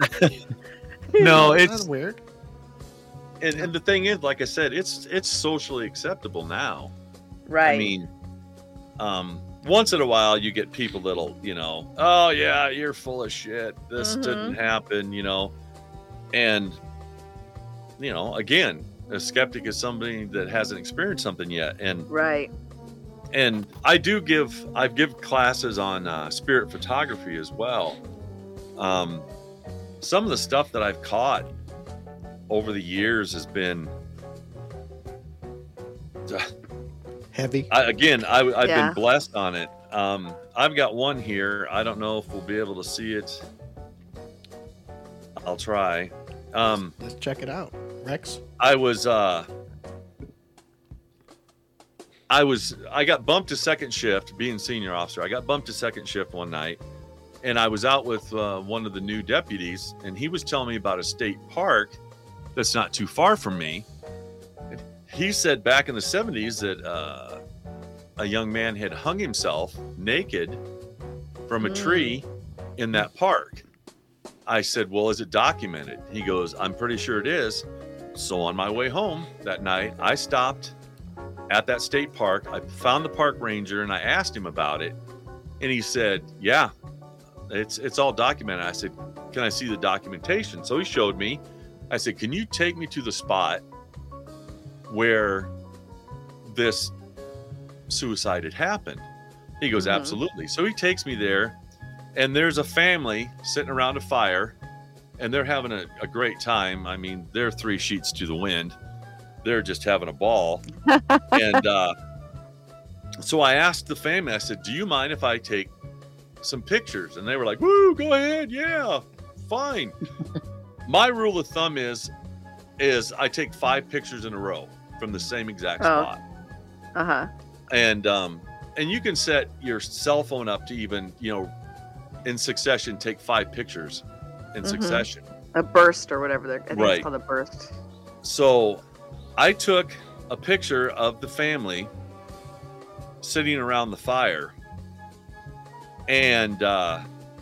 No, That's it's weird. and, and the thing is, like I said, it's it's socially acceptable now. right. I mean, um, once in a while you get people that'll, you know, oh yeah, you're full of shit. This Mhm. didn't happen, you know. And you know, again, a skeptic is somebody that hasn't experienced something yet. And right. and I do give I've give classes on uh, spirit photography as well. Um, some of the stuff that I've caught over the years has been Heavy. I, again I, I've Yeah. been blessed on it. Um, I've got one here. I don't know if we'll be able to see it. I'll try. Um, Let's check it out, Rex. I was uh I was I got bumped to second shift being senior officer. I got bumped to second shift one night, and I was out with uh, one of the new deputies, and he was telling me about a state park that's not too far from me. And he said back in the seventies that uh, a young man had hung himself naked from a Mm. tree in that park. I said, well, is it documented? He goes, I'm pretty sure it is. So on my way home that night, I stopped at that state park. I found the park ranger and I asked him about it. And he said, yeah, it's it's all documented. I said, can I see the documentation? So he showed me. I said, can you take me to the spot where this suicide had happened? He goes, Mhm. absolutely. So he takes me there, and there's a family sitting around a fire, and they're having a, a great time. I mean, they're three sheets to the wind. They're just having a ball. and uh, so I asked the family, I said, do you mind if I take some pictures? And they were like, woo, go ahead. Yeah, fine. My rule of thumb is, is I take five pictures in a row from the same exact Oh. spot. Uh-huh. And, um, and you can set your cell phone up to even, you know, in succession, take five pictures in Mhm. succession. A burst or whatever they're I think Right. it's called a burst. So I took a picture of the family sitting around the fire. And uh,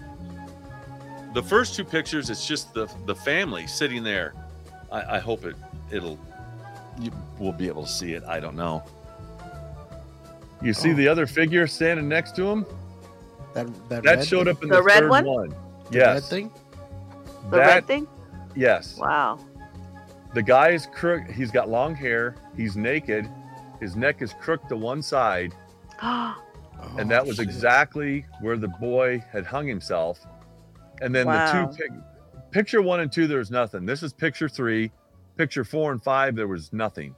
the first two pictures, it's just the, the family sitting there. I, I hope it, it'll, you will be able to see it. I don't know. You see Oh. the other figure standing next to him? That that, That red showed thing? up in The the, red third one? one. The red Yes. thing. The that, red thing? Yes. Wow. The guy is crook. He's got long hair. He's naked. His neck is crooked to one side. Oh, And that was shit. exactly where the boy had hung himself. And then Wow. the two pic- picture one and two, there was nothing. This is picture three. Picture four and five, there was nothing.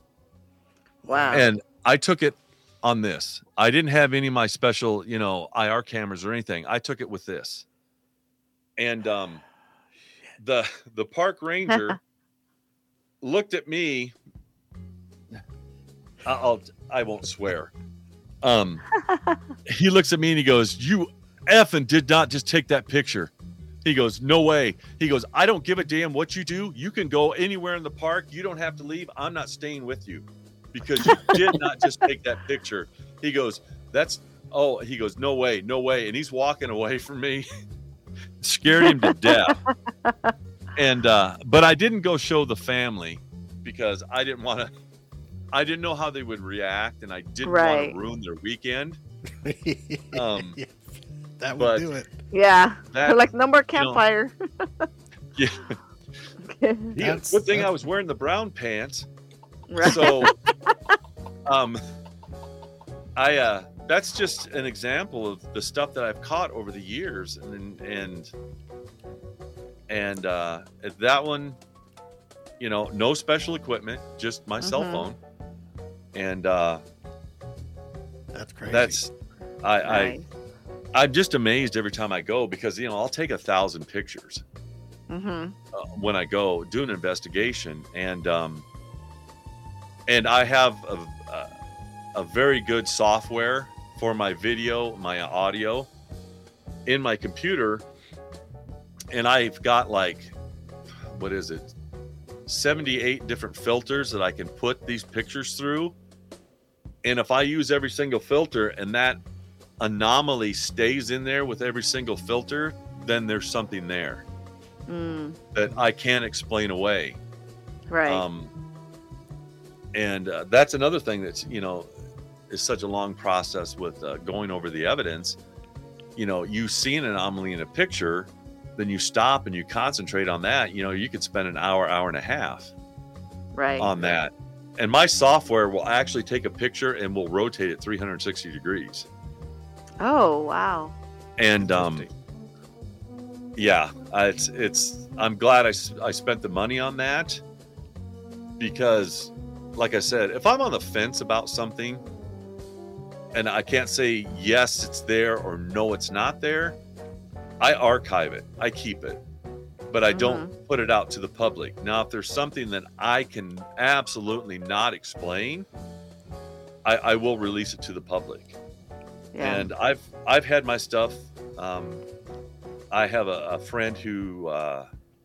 wow. And I took it on this. I didn't have any of my special, you know, I R cameras or anything. I took it with this. And um the the park ranger looked at me. I'll I won't swear. Um, he looks at me and he goes, "You effing did not just take that picture." He goes, "No way." He goes, "I don't give a damn what you do. You can go anywhere in the park. You don't have to leave. I'm not staying with you because you did not just take that picture." He goes, "That's oh." He goes, "No way, no way," and he's walking away from me. Scared him to death. And uh, but I didn't go show the family because I didn't want to. I didn't know how they would react, and I didn't Right. want to ruin their weekend. Um, Yeah, that would but do it. Yeah. That, They're like, no more you know, campfire. yeah, yeah, That's- good thing I that's- was wearing the brown pants. Right. So, um, I uh, that's just an example of the stuff that I've caught over the years, and and and uh, that one, you know, no special equipment, just my cell Mhm. phone, and uh, That's crazy. that's I, I Nice. I'm just amazed every time I go because you know I'll take a thousand pictures Mhm. uh, when I go do an investigation, and um, and I have a, a a very good software for my video, my audio in my computer, and I've got like what is it, seventy-eight different filters that I can put these pictures through, and if I use every single filter and that anomaly stays in there with every single filter, then there's something there Mm. that I can't explain away. Right. Um, and uh, that's another thing that's, you know, is such a long process with uh, going over the evidence. You know, you see an anomaly in a picture, then you stop and you concentrate on that. You know, you could spend an hour, hour and a half right. on that. And my software will actually take a picture and will rotate it three hundred sixty degrees. Oh, wow. And um, yeah, I- it's it's. I'm glad I, s- I spent the money on that because, like I said, if I'm on the fence about something and I can't say yes, it's there or no, it's not there, I archive it. I keep it, but I don't put it out to the public. Now, if there's something that I can absolutely not explain, I, I will release it to the public. Yeah. And I've I've had my stuff. Um, I have a, a friend who uh,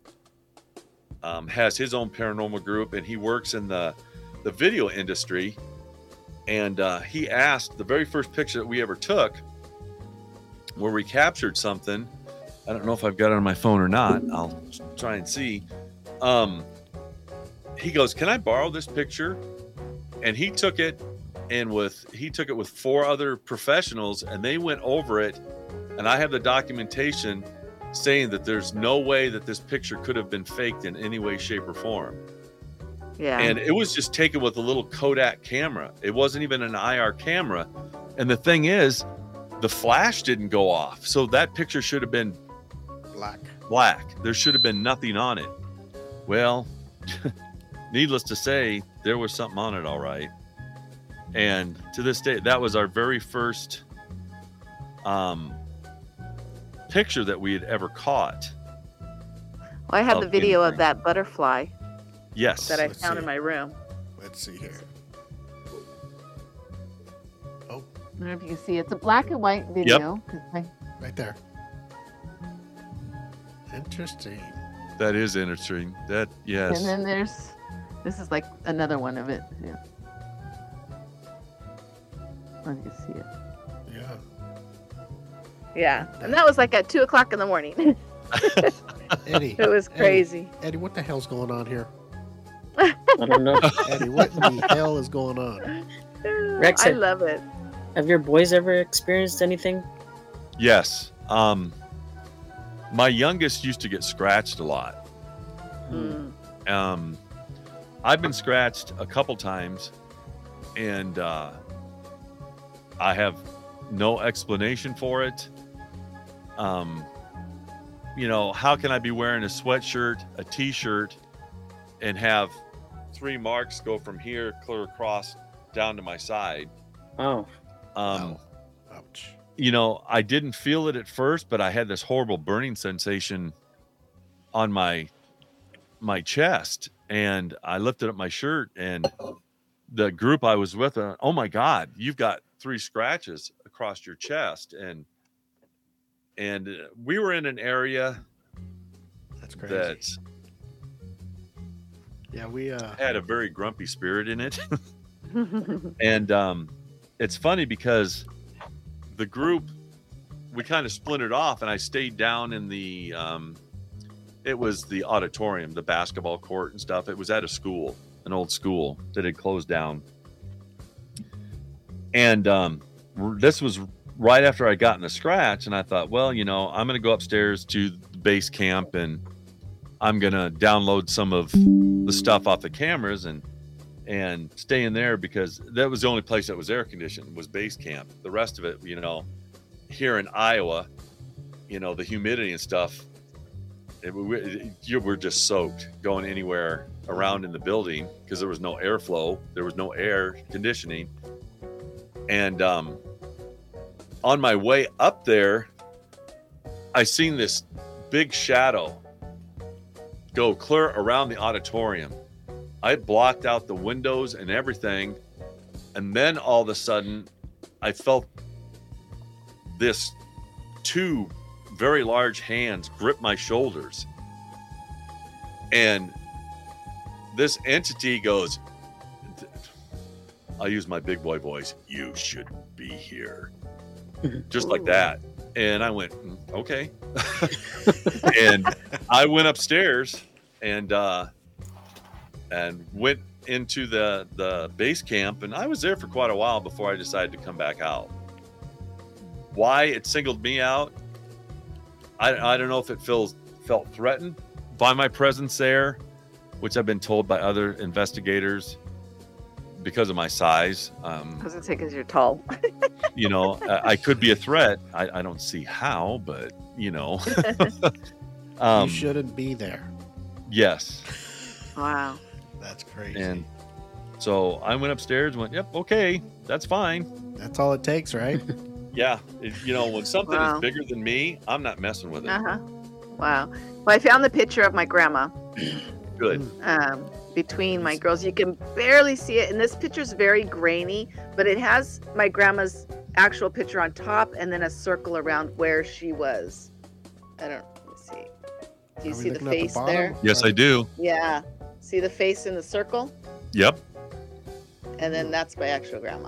um, has his own paranormal group, and he works in the the video industry. And uh, he asked the very first picture that we ever took, where we captured something. I don't know if I've got it on my phone or not. I'll try and see. Um, he goes, "Can I borrow this picture?" And he took it. And with he took it with four other professionals, and they went over it, and I have the documentation saying that there's no way that this picture could have been faked in any way, shape, or form. yeah. And it was just taken with a little Kodak camera. It wasn't even an I R camera. And the thing is, the flash didn't go off, so that picture should have been Black. black. There should have been nothing on it. Well, needless to say, there was something on it, all right. And to this day, that was our very first um, picture that we had ever caught. Well, I have the of video of anything. that butterfly Yes. that I Let's found see. in my room. Let's see here. I don't know if you can see. It's a black and white video. 'cause I- Right there. Interesting. That is interesting. That, yes. And then there's, this is like another one of it. Yeah. I don't know if you can see it. Yeah. Yeah. And that was like at two o'clock in the morning. Eddie. It was Eddie, crazy. Eddie, what the hell's going on here? I don't know. Eddie, what in the hell is going on? Rex, I I- love it. Have your boys ever experienced anything? Yes. Um, my youngest used to get scratched a lot. Mm. Um, I've been scratched a couple times, and uh, I have no explanation for it. Um, you know, how can I be wearing a sweatshirt, a t-shirt, and have three marks go from here clear across down to my side? Oh, Um, Ow. Ouch. you know, I didn't feel it at first, but I had this horrible burning sensation on my my chest, and I lifted up my shirt, and the group I was with, uh, oh my God, you've got three scratches across your chest, and and uh, we were in an area That's crazy. that yeah, we uh had a very grumpy spirit in it. And um, it's funny because the group, we kind of splintered off, and I stayed down in the, um, it was the auditorium, the basketball court and stuff. It was at a school, an old school that had closed down. And um, r- this was right after I gotten a scratch, and I thought, well, you know, I'm going to go upstairs to the base camp, and I'm going to download some of the stuff off the cameras and and stay in there, because that was the only place that was air conditioned, was base camp. The rest of it, you know, here in Iowa, you know, the humidity and stuff, it, it, you were just soaked going anywhere around in the building because there was no airflow, there was no air conditioning. And um, on my way up there, I seen this big shadow go clear around the auditorium. I blocked out the windows and everything. And then all of a sudden, I felt this two very large hands grip my shoulders. And this entity goes, I'll use my big boy voice, "You should be here." Just like that. And I went, "Mm, okay." And I went upstairs and uh, and went into the, the base camp. And I was there for quite a while before I decided to come back out. Why it singled me out, I, I don't know if it feels felt threatened by my presence there, which I've been told by other investigators because of my size. Um, I was gonna say because you're tall. you know, I, I could be a threat. I, I don't see how, but you know, um, you shouldn't be there. yes. Wow. That's crazy. And so I went upstairs and went, yep, okay, that's fine. That's all it takes, right? Yeah. It, you know, when something Wow. is bigger than me, I'm not messing with it. Uh huh. Wow. Well, I found the picture of my grandma. Good. Um, between my girls, you can barely see it, and this picture's very grainy, but it has my grandma's actual picture on top, and then a circle around where she was. I don't. Let me see. Do you Are we see the looking at the face bottom? there? Yes, I do. Yeah. See the face in the circle, Yep. and then that's my actual grandma.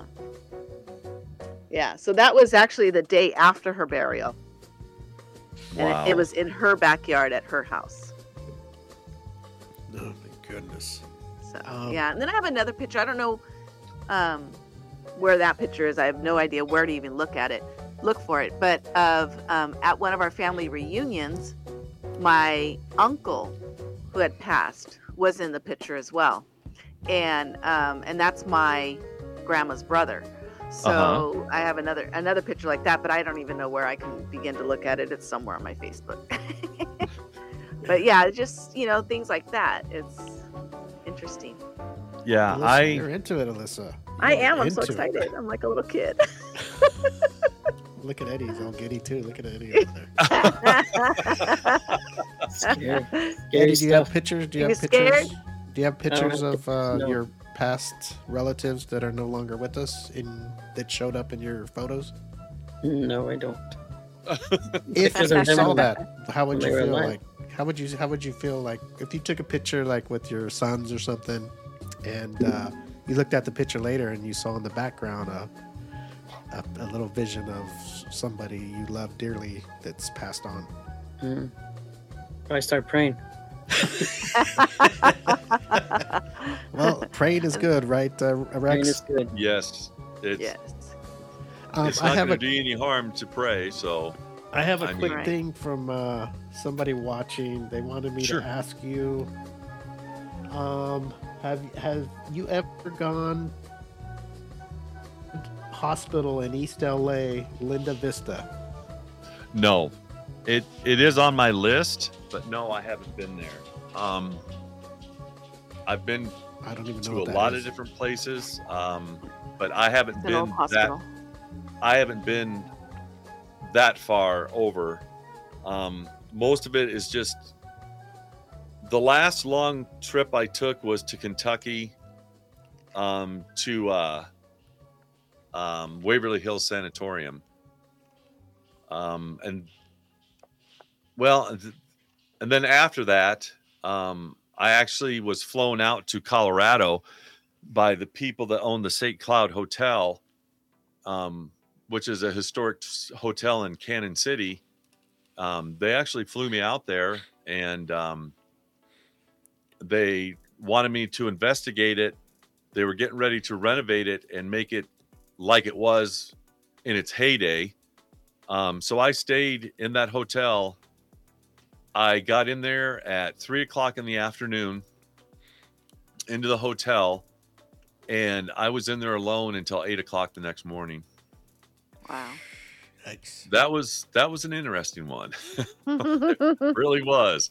Yeah. So that was actually the day after her burial, and Wow. it, it was in her backyard at her house. Oh my goodness. So Um, yeah, and then I have another picture. I don't know um, where that picture is. I have no idea where to even look at it, look for it. But of um, at one of our family reunions, my uncle, who had passed, was in the picture as well, and um, and that's my grandma's brother. So Uh-huh. I have another another picture like that, but I don't even know where I can begin to look at it. It's somewhere on my Facebook. But yeah, just you know things like that. It's interesting. Yeah. Alyssa, I, you're into it, Alyssa. I You're am. I'm so into it. excited. I'm like a little kid. Look at Eddie. He's all giddy too. Look at Eddie over there. Scary. Scary Eddie, do you have stuff. pictures? Do you You have scared? pictures? Do you have pictures have of uh, no. your past relatives that are no longer with us in that showed up in your photos? No, I don't. If Because you of them saw when that, how would they you were feel? alive. Like, how would you how would you feel like if you took a picture like with your sons or something, and uh, you looked at the picture later and you saw in the background a, a a little vision of somebody you love dearly that's passed on? Mm. Probably start praying. Well, praying is good, right, uh, Praying Rex? is good. yes. It's, Yes. Um, it's I not have going a to do any harm to pray. So I have a I quick mean- thing from uh, somebody watching. They wanted me Sure. to ask you. Um, have have you ever gone hospital in East L A, Linda Vista? no, it it is on my list, but no, I haven't been there. Um, I've been I don't even know to a what that lot is. of different places, um, but I haven't It's an old been that. hospital. I haven't been that far over. Um, most of it is just the last long trip I took was to Kentucky, um, to uh, um, Waverly Hills Sanatorium. Um, and well, th- and then after that, um, I actually was flown out to Colorado by the people that own the Saint Cloud Hotel, um, which is a historic s- hotel in Cannon City. Um, they actually flew me out there, and um, they wanted me to investigate it. They were getting ready to renovate it and make it like it was in its heyday. Um, so I stayed in that hotel. I got in there at three o'clock in the afternoon into the hotel, and I was in there alone until eight o'clock the next morning. Wow. Yikes. That was that was an interesting one. It really was.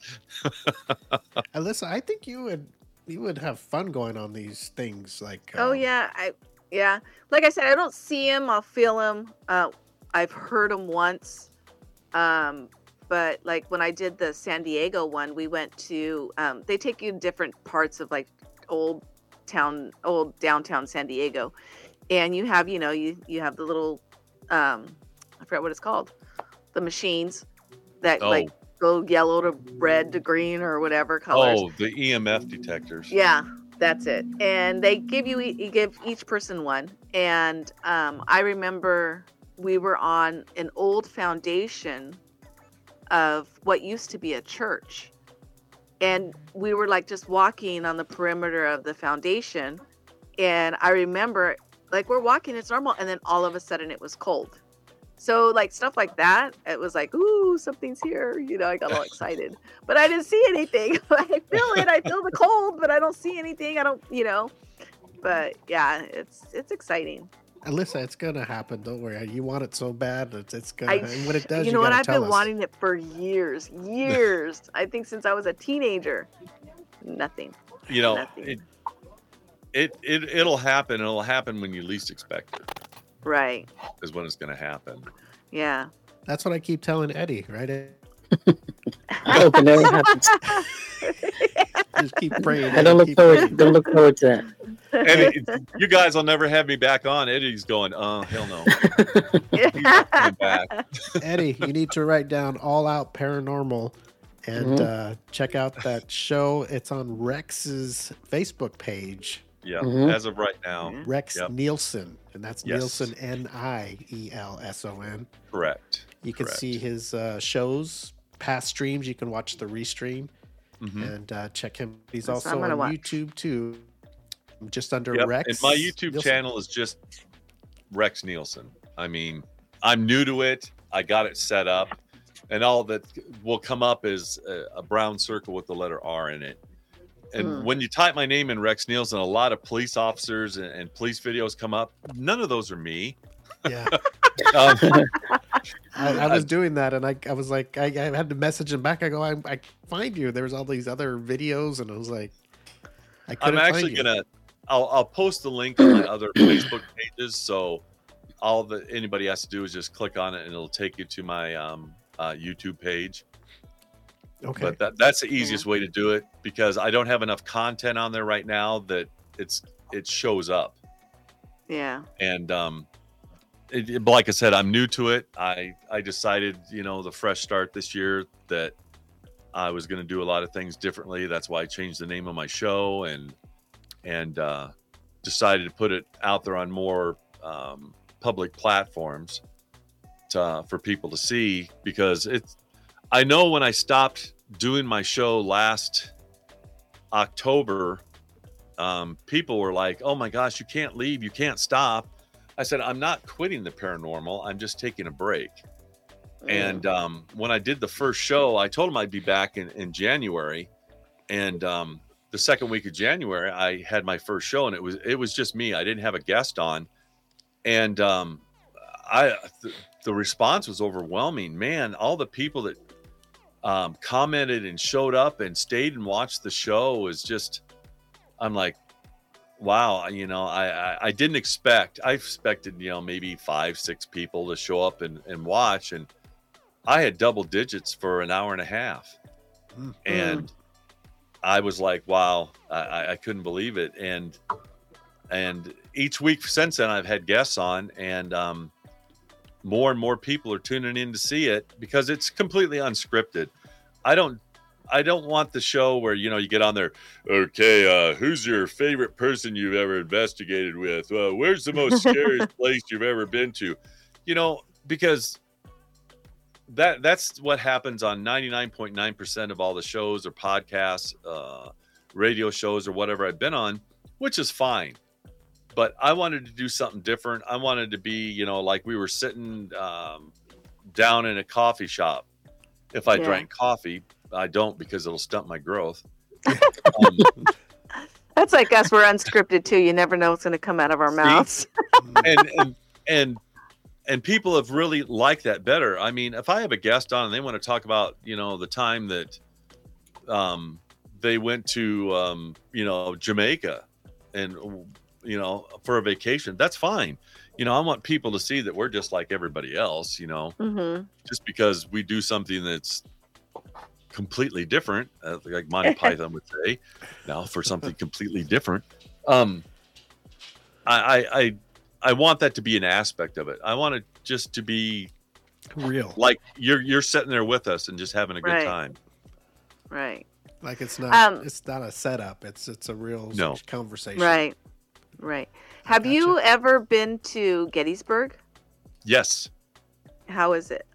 Alyssa, I think you would you would have fun going on these things. Like, Oh um, yeah, I yeah. Like I said, I don't see him. I'll feel him. Uh, I've heard him once. Um, but like when I did the San Diego one, we went to. Um, they take you to different parts of like old town, old downtown San Diego, and you have you know you you have the little, um, I forgot what it's called, the machines that Oh. like go yellow to red to green or whatever colors. Oh, the E M F detectors. Yeah, that's it. And they give you, you give each person one. And um, I remember we were on an old foundation of what used to be a church. And we were like just walking on the perimeter of the foundation. And I remember like we're walking, it's normal. And then all of a sudden it was cold. So like stuff like that, it was like, ooh, something's here. You know, I got all excited, but I didn't see anything. I feel it. I feel the cold, but I don't see anything. I don't, you know, but yeah, it's, it's exciting. Alyssa, it's gonna happen. Don't worry. You want it so bad. It's, it's gonna. I, and when it does, you you, know what? gotta I've tell been us. wanting it for years, years. I think since I was a teenager. Nothing. You know, Nothing. it, it it it'll happen. It'll happen when you least expect it. Right. Is when it's going to happen. Yeah. That's what I keep telling Eddie. Right? Ed? I hope it never happens. Just keep praying. I don't Eddie, look keep forward. praying. Don't look forward to that. And it, you guys will never have me back on. Eddie's going, oh hell no. He's not coming back. Eddie, you need to write down All Out Paranormal and Mhm. uh, check out that show. It's on Rex's Facebook page, Yeah, Mhm. as of right now, Rex Yep. Nielsen, and that's Yes. Nielsen, N I E L S O N. correct. You can Correct. see his uh, shows, past streams. You can watch the restream Mhm. and uh, check him. He's That's what also I'm gonna on watch. YouTube too, just under Yep. Rex. And my YouTube Nielsen. channel is just Rex Nielsen. I mean, I'm new to it. I got it set up, and all that will come up is a, a brown circle with the letter R in it. And Hmm. when you type my name in Rex Nielsen, a lot of police officers and, and police videos come up. None of those are me. Yeah, Um, I, I was doing that, and I, I was like, I, I had to message him back. I go, I, I can't find you. There was all these other videos, and I was like, I I'm couldn't actually find you. gonna. I'll, I'll post the link on my other Facebook pages, so all that anybody has to do is just click on it, and it'll take you to my um, uh, YouTube page. Okay. But that, that's the easiest way to do it because I don't have enough content on there right now that it's it shows up. Yeah. And um, it, it- like I said, I'm new to it. I I decided, you know, the fresh start this year that I was going to do a lot of things differently. That's why I changed the name of my show and and uh, decided to put it out there on more um, public platforms to, for people to see because it's. I know when I stopped doing my show last October, um, people were like, "Oh my gosh, you can't leave, you can't stop." I said, "I'm not quitting the paranormal. I'm just taking a break." And um, when I did the first show, I told them I'd be back in, in January. And um, the second week of January, I had my first show, and it was it was just me. I didn't have a guest on, and um, I th- the response was overwhelming. Man, all the people that um, commented and showed up and stayed and watched the show was just. I'm like, wow, you know, I, I I didn't expect. I expected, you know, maybe five, six people to show up and, and watch, and I had double digits for an hour and a half. Mm. And I was like, wow, I, I- I couldn't believe it. And and each week since then, I've had guests on, and um, more and more people are tuning in to see it because it's completely unscripted. I don't I don't want the show where, you know, you get on there, okay, uh, who's your favorite person you've ever investigated with? Uh, where's the most scariest place you've ever been to? You know, because that that's what happens on ninety-nine point nine percent of all the shows or podcasts, uh, radio shows or whatever I've been on, which is fine. But I wanted to do something different. I wanted to be, you know, like we were sitting um, down in a coffee shop. If I Yeah. drank coffee, I don't because it'll stunt my growth. Um, That's like us. We're unscripted too. You never know what's going to come out of our See? mouths. and and and and people have really liked that better. I mean, if I have a guest on and they want to talk about, you know, the time that um, they went to, um, you know, Jamaica and, you know, for a vacation, that's fine. You know, I want people to see that we're just like everybody else, you know, Mm-hmm. just because we do something that's completely different, uh, like Monty Python would say, now for something completely different. Um, I, I, I, I want that to be an aspect of it. I want it just to be Real. like you're you're sitting there with us and just having a good Right. time. Right. Like it's not Um, it's not a setup. It's it's a real No. conversation. Right. Right. Have Gotcha. you ever been to Gettysburg? Yes. How is it?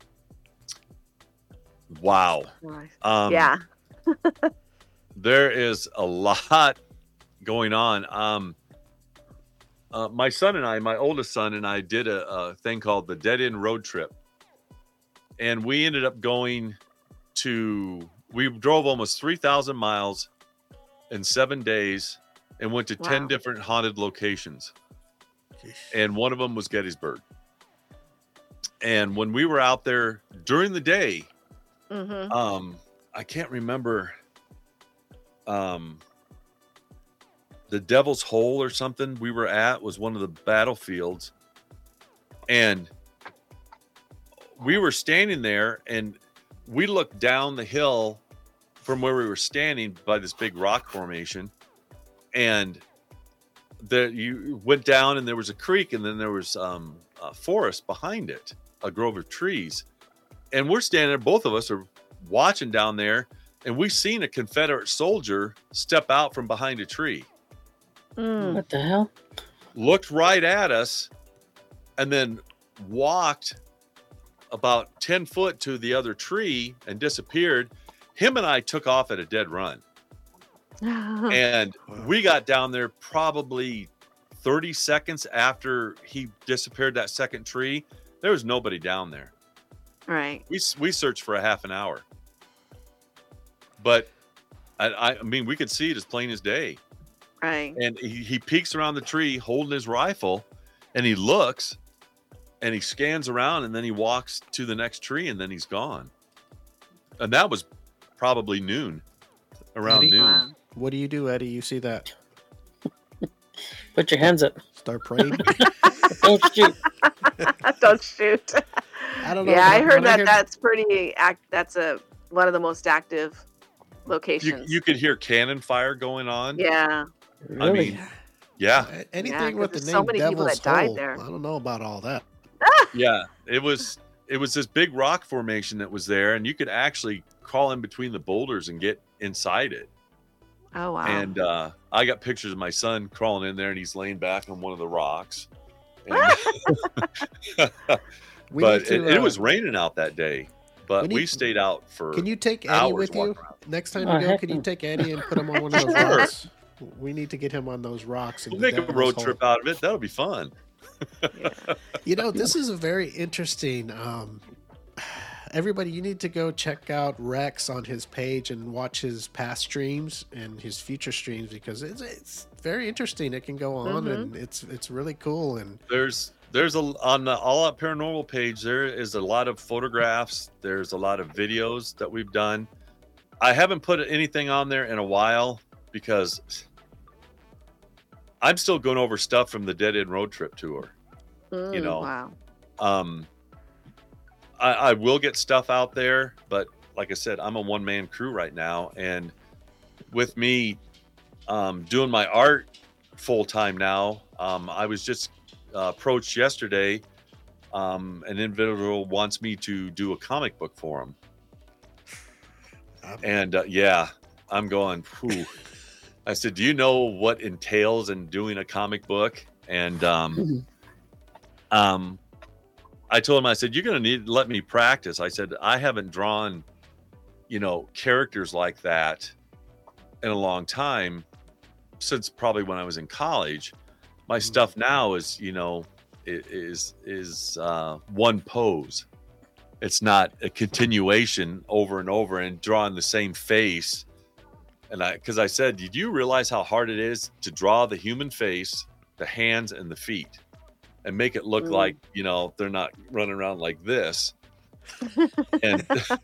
Wow. Um, yeah. There is a lot going on. Um, uh, my son and I, my oldest son and I, did a, a thing called the Dead End Road Trip, and we ended up going to. We drove almost three thousand miles in seven days, and went to ten Wow. different haunted locations. Sheesh. And one of them was Gettysburg. And when we were out there during the day, Mm-hmm. um, I can't remember, um, the Devil's Hole or something we were at was one of the battlefields, and we were standing there, and we looked down the hill from where we were standing by this big rock formation, and there you went down, and there was a creek, and then there was um, a forest behind it, a grove of trees, and we're standing there. Both of us are watching down there, and we seen a Confederate soldier step out from behind a tree, Mm. What the hell? looked right at us, and then walked about ten foot to the other tree and disappeared. Him and I took off at a dead run. And Wow. we got down there probably thirty seconds after he disappeared that second tree. There was nobody down there. Right. We we searched for a half an hour, but I, I mean we could see it as plain as day. Right. And he, he peeks around the tree holding his rifle, and he looks, and he scans around, and then he walks to the next tree, and then he's gone. And that was probably noon, around Eddie? noon. Wow. What do you do, Eddie? You see that? Put your hands up. Start praying. Don't shoot. Don't shoot. I don't know. Yeah, I when- heard when that. hear- That's pretty act. That's a one of the most active You, locations. you could hear cannon fire going on. yeah. I Really? mean, yeah, A- anything Yeah, 'cause with the there's name so many people Devil's that died Hole. there. I don't know about all that. yeah. It was it was this big rock formation that was there, and you could actually crawl in between the boulders and get inside it. Oh wow. And uh, I got pictures of my son crawling in there, and he's laying back on one of the rocks. And- We but need to, it, it uh, was raining out that day, but we we, need- stayed out for. Can you take Eddie hours with you walking around. next time Oh, you go? heck Can you no. take Eddie and put him on one of those Sure. rocks? We need to get him on those rocks. in We'll the make a Devil's road Hole. trip out of it. That'll be fun. yeah. You know, this is a very interesting. Um, everybody, you need to go check out Rex on his page and watch his past streams and his future streams because it's it's very interesting. It can go on Mhm. and it's it's really cool. And There's there's a on the All Out Paranormal page. There is a lot of photographs. There's a lot of videos that we've done. I haven't put anything on there in a while because I'm still going over stuff from the Dead End Road Trip tour. Mm, know, Wow. Um, I, I will get stuff out there, but like I said, I'm a one man crew right now, and with me um, doing my art full time now, um, I was just uh, approached yesterday. Um, an individual wants me to do a comic book for him. And uh, yeah, I'm going, whew. I said, do you know what entails in doing a comic book? And um, um, I told him, I said, you're going to need to let me practice. I said, I haven't drawn, you know, characters like that in a long time, since probably when I was in college. My mm-hmm. stuff now is, you know, is is uh, one pose. It's not a continuation over and over and drawing the same face. And I, because I said, did you realize how hard it is to draw the human face, the hands and the feet, and make it look mm. like, you know, they're not running around like this? And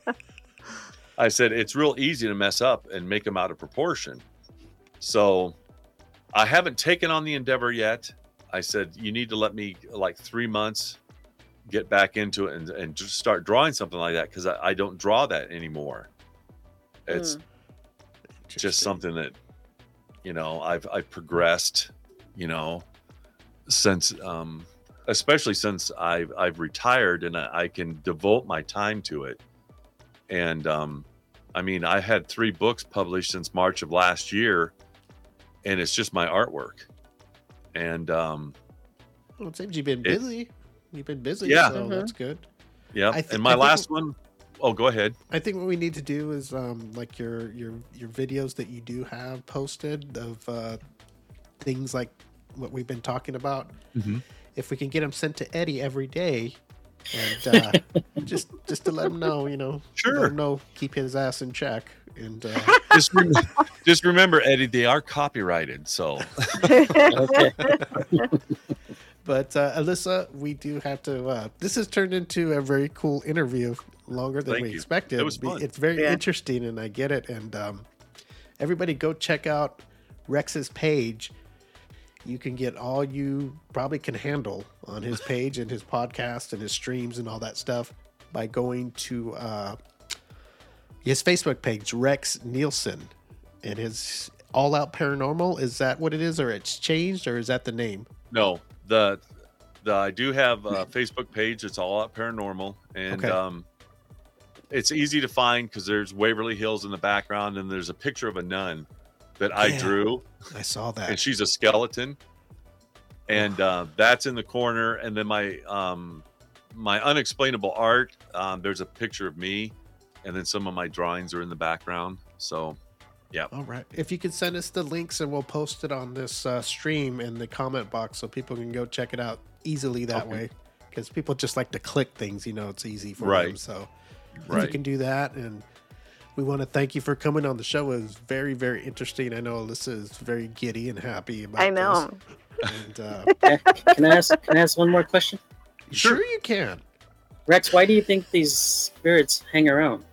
I said, it's real easy to mess up and make them out of proportion. So I haven't taken on the endeavor yet. I said, you need to let me like three months get back into it and, and just start drawing something like that, because I, I don't draw that anymore. It's mm. just something that, you know, I've I've progressed, you know, since um especially since I've I've retired, and I, I can devote my time to it. And um I mean, I had three books published since March of last year, and it's just my artwork. And um well, it seems you've been busy. It, You've been busy, yeah. so mm-hmm. that's good. Yeah, th- and my last what, one. Oh, go ahead. I think what we need to do is um, like your your your videos that you do have posted of uh, things like what we've been talking about. Mm-hmm. If we can get them sent to Eddie every day, and uh, just just to let him know, you know, sure, let him know, keep his ass in check, and uh, just rem- just remember, Eddie, they are copyrighted, so. Okay. But uh, Alyssa, we do have to. Uh, this has turned into a very cool interview, longer than Thank we you. expected. It was fun. It's very yeah. interesting, and I get it. And um, everybody, go check out Rex's page. You can get all you probably can handle on his page and his podcast and his streams and all that stuff by going to uh, his Facebook page, Rex Nielsen, and his All Out Paranormal. Is that what it is, or it's changed, or is that the name? No. The, the I do have a Facebook page. It's All Out Paranormal, and okay. um, it's easy to find because there's Waverly Hills in the background, and there's a picture of a nun that yeah, I drew. I saw that, and she's a skeleton, and uh, that's in the corner. And then my um, my unexplainable art. Um, there's a picture of me, and then some of my drawings are in the background. So. Yeah. All right. If you could send us the links, and we'll post it on this uh, stream in the comment box so people can go check it out easily that okay. way. Because people just like to click things, you know, it's easy for right. them. So if right. you can do that. And we want to thank you for coming on the show. It was very, very interesting. I know Alyssa is very giddy and happy about I know. this. And, uh, can I ask? Can I ask one more question? Sure, you can. Rex, why do you think these spirits hang around?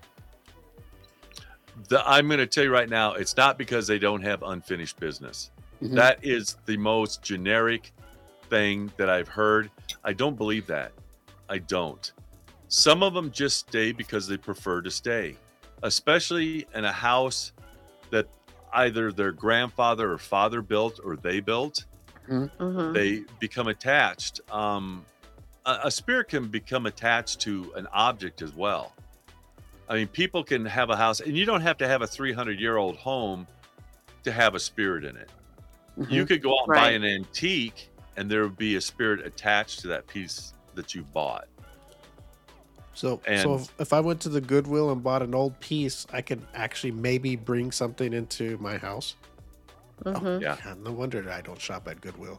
The, I'm going to tell you right now, it's not because they don't have unfinished business. Mm-hmm. That is the most generic thing that I've heard. I don't believe that. I don't. Some of them just stay because they prefer to stay, especially in a house that either their grandfather or father built or they built. Mm-hmm. They become attached. Um, a, a spirit can become attached to an object as well. I mean, people can have a house, and you don't have to have a three hundred year old home to have a spirit in it. Mm-hmm. You could go out and right. buy an antique, and there would be a spirit attached to that piece that you bought. So, and, so if, if I went to the Goodwill and bought an old piece, I could actually maybe bring something into my house. Mm-hmm. Oh, yeah. God, no wonder I don't shop at Goodwill.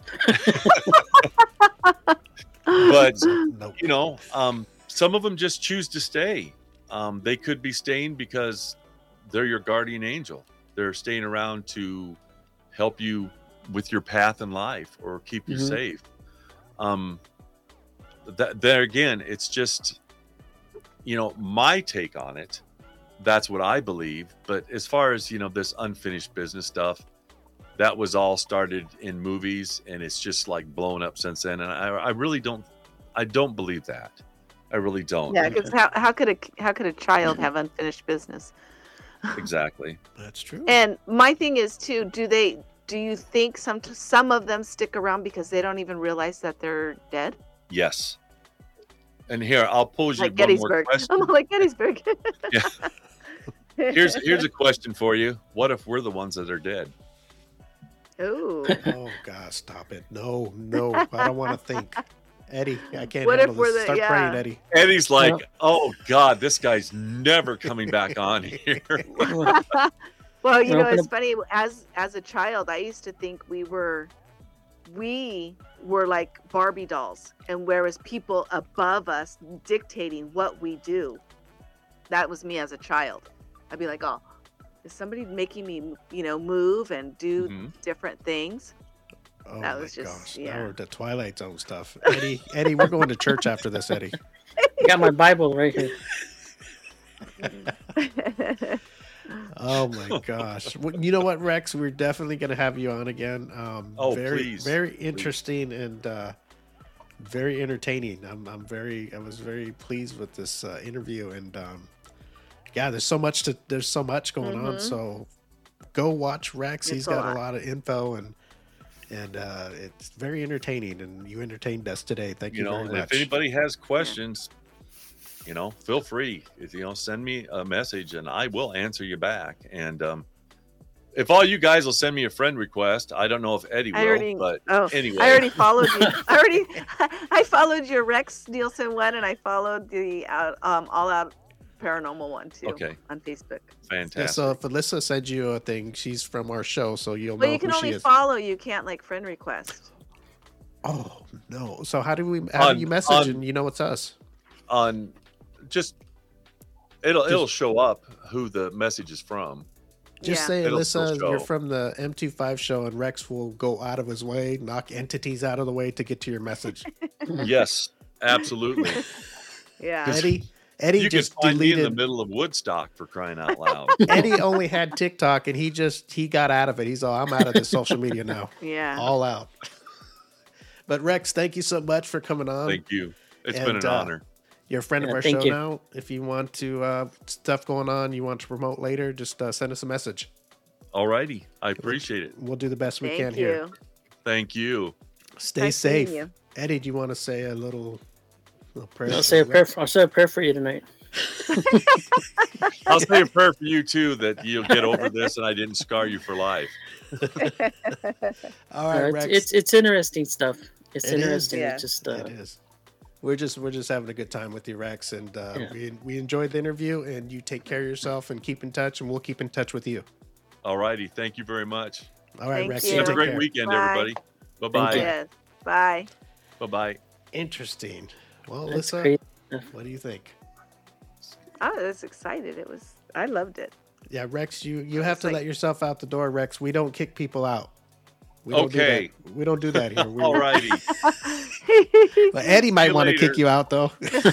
But nope. you know, um, some of them just choose to stay. Um, they could be staying because they're your guardian angel. They're staying around to help you with your path in life or keep you mm-hmm. safe. Um, that, there again, it's just, you know, my take on it. That's what I believe. But as far as, you know, this unfinished business stuff, that was all started in movies, and it's just like blown up since then. And I, I really don't, I don't believe that. I really don't. Yeah, because how, how could a how could a child have unfinished business? Exactly. That's true. And my thing is too, do they do you think some some of them stick around because they don't even realize that they're dead? Yes. And here, I'll pose you Like one more Gettysburg. question. I'm like Gettysburg. Yeah. Here's here's a question for you. What if we're the ones that are dead? Ooh. Oh God, stop it! No, no, I don't want to think. Eddie, I can't What handle if we're this. the- Start yeah. praying, Eddie. Eddie's like, Yeah. oh God, this guy's never coming back on here. Well, you know, Open it's up- funny. As as a child, I used to think we were, we were like Barbie dolls, and whereas people above us dictating what we do, that was me as a child. I'd be like, oh, is somebody making me, you know, move and do Mhm. different things? Oh That my was just- gosh, yeah. now we're the Twilight Zone stuff. Eddie, Eddie, we're going to church after this, Eddie. I got my Bible right here. Oh my gosh! Well, you know what, Rex? We're definitely going to have you on again. Um, Oh, very, please. very interesting and uh, very entertaining. I'm, I'm very, I was very pleased with this uh, interview, and um, yeah, there's so much to, there's so much going on. Mhm. So go watch Rex. It's He's a got lot. a lot of info, and and uh, it's very entertaining. And you entertained us today. Thank you, You know, very and much. if anybody has questions, you know, feel free. If you know, send me a message and I will answer you back. And um, if all you guys will send me a friend request, I don't know if Eddie will, I already, but oh, anyway. I already followed you. I already, I followed your Rex Nielsen one, and I followed the out, um, All Out Paranormal one too. Okay. On Facebook. fantastic. Yeah, so if Alyssa sends you a thing, she's from our show, so you'll Well, know you can who only she is. follow. You can't like friend request. Oh no! So how do we? How On- do you message on- and you know it's us? On just it'll Just- it'll show up who the message is from. Just Yeah. say, It'll still Alyssa, you're show. from the M twenty-five show, and Rex will go out of his way, knock entities out of the way to get to your message. Yes, absolutely. Yeah. Eddie, Eddie You just could find me in the deleted. middle of Woodstock for crying out loud. Eddie only had TikTok, and he just he got out of it. He's all, I'm out of this social media now, Yeah. all out. But Rex, thank you so much for coming on. Thank you. It's been And, an uh, honor. You're a friend of Yeah, our thank show you. now. If you want to uh, stuff going on, you want to promote later, just uh, send us a message. All righty. I appreciate it. We'll do the best we Thank can you. here. Thank you. Stay Nice meeting safe. you. Eddie, do you want to say a little, little prayer? I'll for say a prayer. Rex? For, I'll say a prayer for you tonight. I'll say a prayer for you too that you'll get over this and I didn't scar you for life. All Uh, right, it's, Rex. it's it's interesting stuff. It's It is. interesting. Yeah. It's just uh, It is. We're just we're just having a good time with you, Rex, and uh, Yeah. we we enjoyed the interview. And you take care of yourself and keep in touch, and we'll keep in touch with you. All righty. Thank you very much. All right, Thank Rex. you. Have a take great care. weekend, Bye. everybody. Bye bye. you. Yes. Bye. Bye bye. Interesting. Well, that's Alyssa, great. what do you think? I was excited. It was. I loved it. Yeah, Rex, you you have It's to like- let yourself out the door, Rex. We don't kick people out. We don't Okay. Do that. We don't do that here. We, All righty. But Eddie might you want to later. kick you out, though.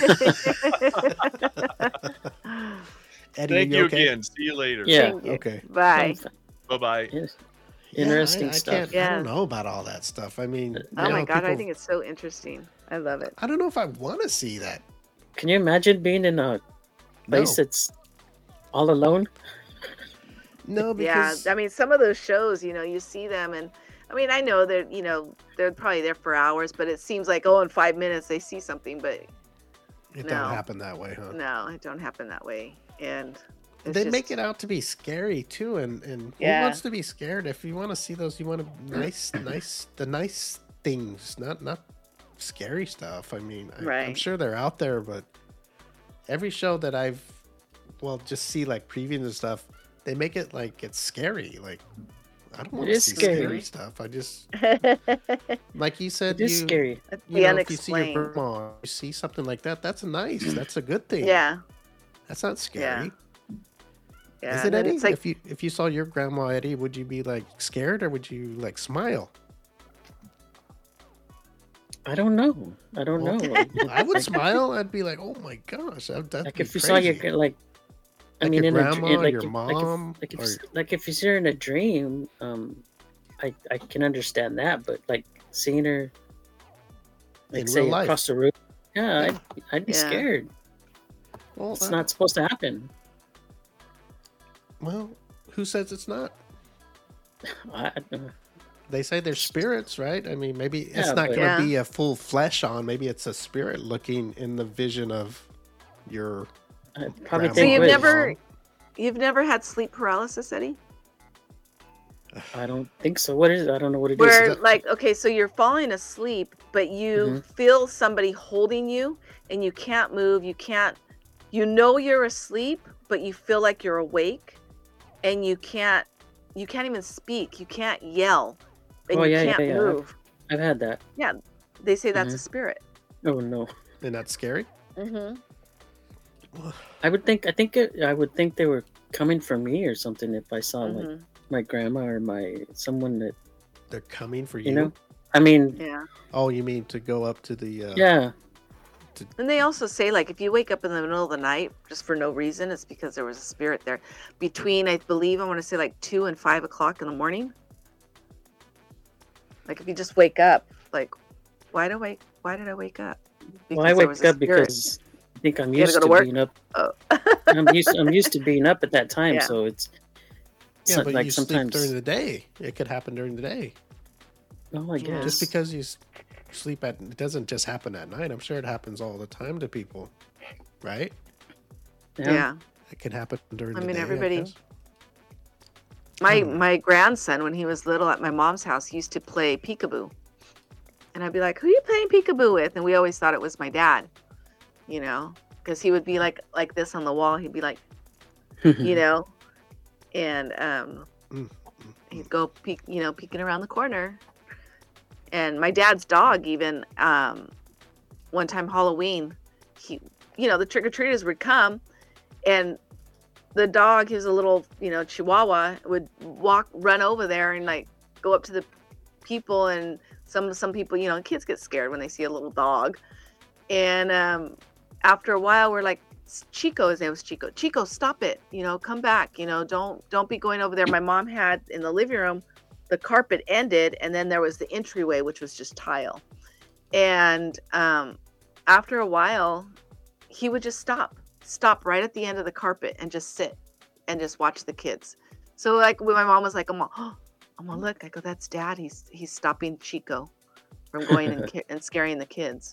Eddie, Thank are you okay? again. See you later. Yeah. Thank you. Okay. Bye. Bye bye. Yes. Yeah, Interesting I, I stuff. can't- I Yeah. don't know about all that stuff. I mean, Oh you my know, god, I people- think it's so interesting. I love it. I don't know if I want to see that. Can you imagine being in a place No. that's all alone? No, Yeah, because I mean, some of those shows, you know, you see them, and I mean, I know they're, you know, they're probably there for hours, but it seems like, oh, in five minutes they see something, but it no. don't happen that way, huh? no, it don't happen that way. And it's They just, make it out to be scary too, and and Yeah. who wants to be scared? If you want to see those, you want to nice, nice, the nice things, not not scary stuff. I mean, I, I'm Right. sure they're out there, but every show that I've, well, just see like previews and stuff, they make it like it's scary. Like I don't want to is see scary. scary stuff. I just like you said, It is you, scary. It's you the know, if you see your unexplained. grandma, you see something like that, that's nice. That's a good thing. Yeah, That's not scary. yeah. Is and it then Eddie? it's like, if you if you saw your grandma Eddie, would you be like scared or would you like smile? I don't know. I don't Well, know. I would smile. I'd be like, oh my gosh, that, that'd Like be if you crazy. saw your gr- like, I Like mean, your in a grandma, dream, like your if- mom, like if, like if, or- like if you see her in a dream, um, I I can understand that, but like seeing her, like In say real life. across the room, yeah, Yeah. I'd, I'd be Yeah. scared. well, It's uh, not supposed to happen. Well, who says it's not? I, They say they're spirits, right? I mean, maybe it's Yeah, not but- going to Yeah. be a full flesh on. Maybe it's a spirit looking in the vision of your. I probably Grandma. So think you've with- never, you've never had sleep paralysis, Eddie? I don't think so. What is it? I don't know what it is. Where that- like okay, so you're falling asleep, but you Mhm. feel somebody holding you, and you can't move. You can't. You know you're asleep, but you feel like you're awake, and you can't. You can't even speak. You can't yell, and Oh, you yeah, yeah, can't yeah. move. I've had that. They say that's Mhm. a spirit. Oh no. And that's scary. Mm-hmm. I would think. I think. It, I would think they were coming for me or something if I saw like Mm-hmm. my grandma or my someone that They're coming for you. you know. I mean, Yeah. Oh, you mean to go up to the? Uh, yeah. And they also say, like, if you wake up in the middle of the night just for no reason, it's because there was a spirit there. Between, I believe, I want to say like two and five o'clock in the morning. Like, if you just wake up, like, why did I wake? Why did I wake up? Well, I there was wake a up spirit. because I think I'm You gotta used go to to work? being up. Oh. I'm used. I'm used to being up at that time, Yeah. so it's. Yeah, so- but like you sometimes. sleep during the day. It could happen during the day. Oh, I guess. Just because you s- sleep at, it doesn't just happen at night. I'm sure it happens all the time to people, right? Yeah. It can happen during I the mean, day. everybody- guess. My Hmm. my grandson, when he was little at my mom's house, used to play peekaboo. And I'd be like, "Who are you playing peekaboo with?" And we always thought it was my dad, you know, because he would be like like this on the wall. He'd be like, you know, and um, Mm, he'd go peek, you know, peeking around the corner. And my dad's dog, even um, one time Halloween, he, you know, the trick or treaters would come, and the dog, he's a little, you know, Chihuahua, would walk, run over there, and like go up to the people, and some some people, you know, kids get scared when they see a little dog, and um, after a while, we're like, Chico, his name was Chico. Chico, stop it! You know, come back. You know, don't don't be going over there. My mom had in the living room, the carpet ended, and then there was the entryway, which was just tile. And um, after a while, he would just stop, stop right at the end of the carpet, and just sit and just watch the kids. So like when my mom was like, "I'm all, oh, I'm all look," I go, "That's Dad. He's he's stopping Chico from going and, ki- and scaring the kids."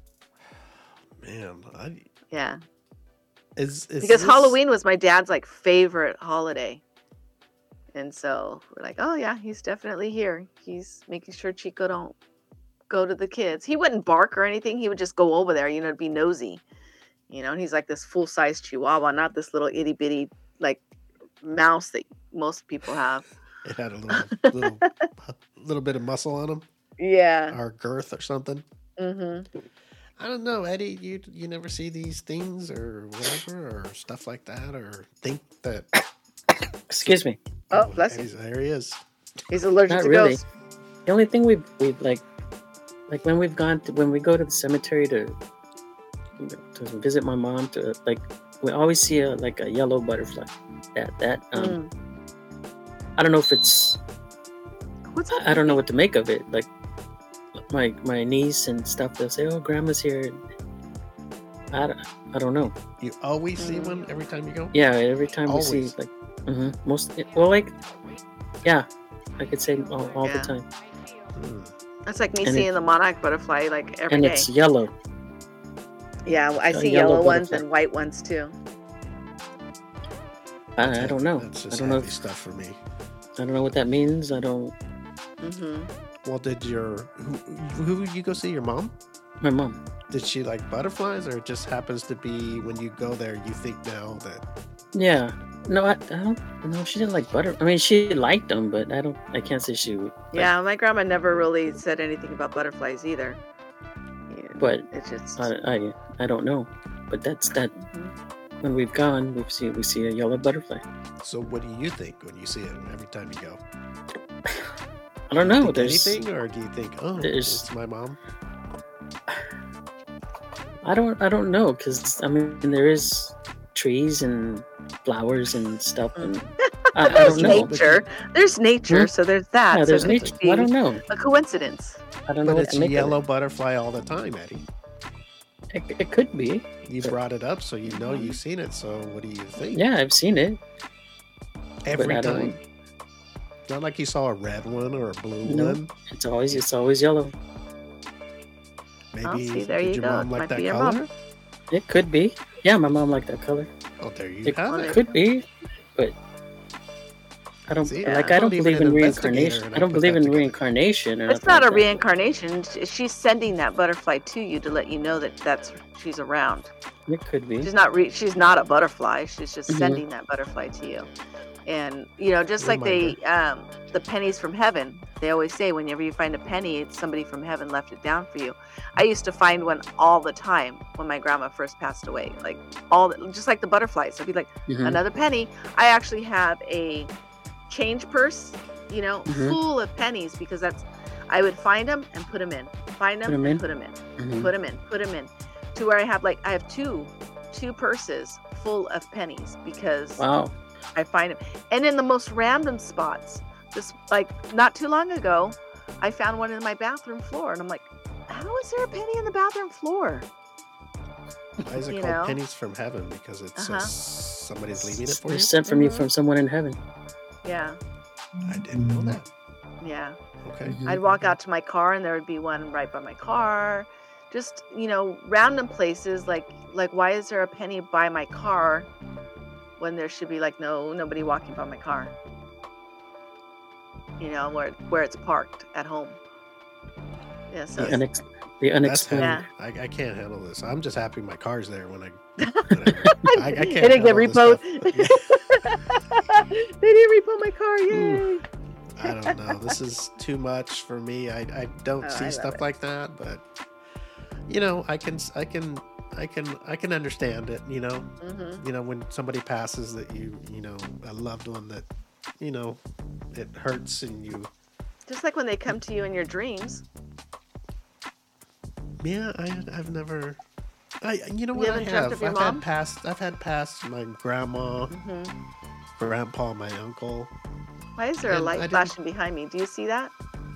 Man, I, Yeah. is, is Because this- Halloween was my dad's like favorite holiday. And so we're like, oh yeah, he's definitely here. He's making sure Chico don't go to the kids. He wouldn't bark or anything. He would just go over there, you know, to be nosy. You know, and he's like this full-size Chihuahua, not this little itty bitty like mouse that most people have. It had a little, little, little bit of muscle on him, Yeah. or girth, or something. Mm-hmm. I don't know, Eddie. You you never see these things or whatever, or stuff like that, or think that. Excuse me. Oh, bless you. Eddie's, there he is. He's allergic Not to really. ghosts. The only thing we've we've like, like when we've gone to when we go to the cemetery to, you know, to visit my mom, to like we always see a like a yellow butterfly. That that um, Mm. I don't know if it's What's up? I don't know what to make of it. Like my my niece and stuff, they'll say, "Oh, grandma's here." I don't, I don't know. You always see Mm. one every time you go. Yeah, every time Always. we see like hmm most well like yeah, I could say all, all Yeah. the time, Hmm. That's like me And seeing it- the monarch butterfly like every and day. it's yellow. Yeah, I a see yellow yellow ones butterfly. and white ones too. I, I don't know. That's I just don't know. heavy If, stuff for me. I don't know what that means. I don't. Mm-hmm. Well, did your who, who did you go see? Your mom? My mom. Did she like butterflies, or it just happens to be when you go there, you think now that Yeah. No, I, I don't know. She didn't like butter. I mean, she liked them, but I don't. I can't say she. would, like, Yeah, my grandma never really said anything about butterflies either. Yeah, But it's just I, I I don't know. But that's that. Mhm. When we've gone, we see we see a yellow butterfly. So what do you think when you see it every time you go? I don't Do you know. think There's. anything, or do you think, oh, there's- it's my mom? I don't. I don't know because I mean there is trees and flowers and stuff, and I, I there's don't know. nature. There's nature, Hmm? so there's that. Yeah, so there's it nature. could be I don't know. a coincidence. I don't know But what it's to make yellow of butterfly all the time, Eddie. it. It, it could be. You brought it up, so you know you've seen it. So what do you think? Yeah, I've seen it. Every I don't- time. Not like you saw a red one or a blue No. one. It's always it's always yellow. Maybe Oh, see, there did you your go. mom It like might that be your color? mom. It could be. Yeah, my mom liked that color. Oh, there you It have Well, it. could be, but I don't See, like. yeah. I don't Not even believe an in investigator, reincarnation. and I I don't put believe that in together. reincarnation. Or It's nothing not a like that. reincarnation. Sh- She's sending that butterfly to you to let you know that that's she's around. It could be. She's not re- she's not a butterfly. She's just Mhm. sending that butterfly to you. And you know, just like they um the pennies from heaven, they always say whenever you find a penny, it's somebody from heaven left it down for you. I used to find one all the time when my grandma first passed away. Like all the, just like the butterflies. I'd be like, Mhm. another penny. I actually have a change purse, you know, Mhm. full of pennies because that's I would find them and put them in. Find them, Put 'em in? put them in. Mhm. Put them in, put them in, to where I have like I have two, two purses full of pennies because Wow. I find them, and in the most random spots. Just like not too long ago, I found one in my bathroom floor, and I'm like, how is there a penny in the bathroom floor? Why is it You called know? pennies from heaven? Because it's Uh-huh. somebody's leaving it for They're you. sent from you Mhm. from someone in heaven. Yeah, I didn't know that. yeah. Okay. Mhm. I'd walk out to my car, and there would be one right by my car. Just you know, random places like like why is there a penny by my car when there should be like no nobody walking by my car? You know, where where it's parked at home. Yeah, so The, unex- the That's unexplained. heavy. Yeah. I, I can't handle this. I'm just happy my car's there when I. Whatever. I, I can't. It didn't get handle this repoed. stuff. They didn't repo my car, yay! Ooh. I don't know. This is too much for me. I, I don't Oh, I see love stuff it. like that, but you know, I can I can I can I can understand it. You know, hmm you know when somebody passes that you you know a loved one that you know it hurts and you. Just like when they come to you in your dreams. Yeah, I I've never. I you know You what I haven't dreamt have. of your I've mom? had past. I've had past my grandma, hmm grandpa, my uncle. Why is there a And I light didn't- flashing behind me? Do you see that?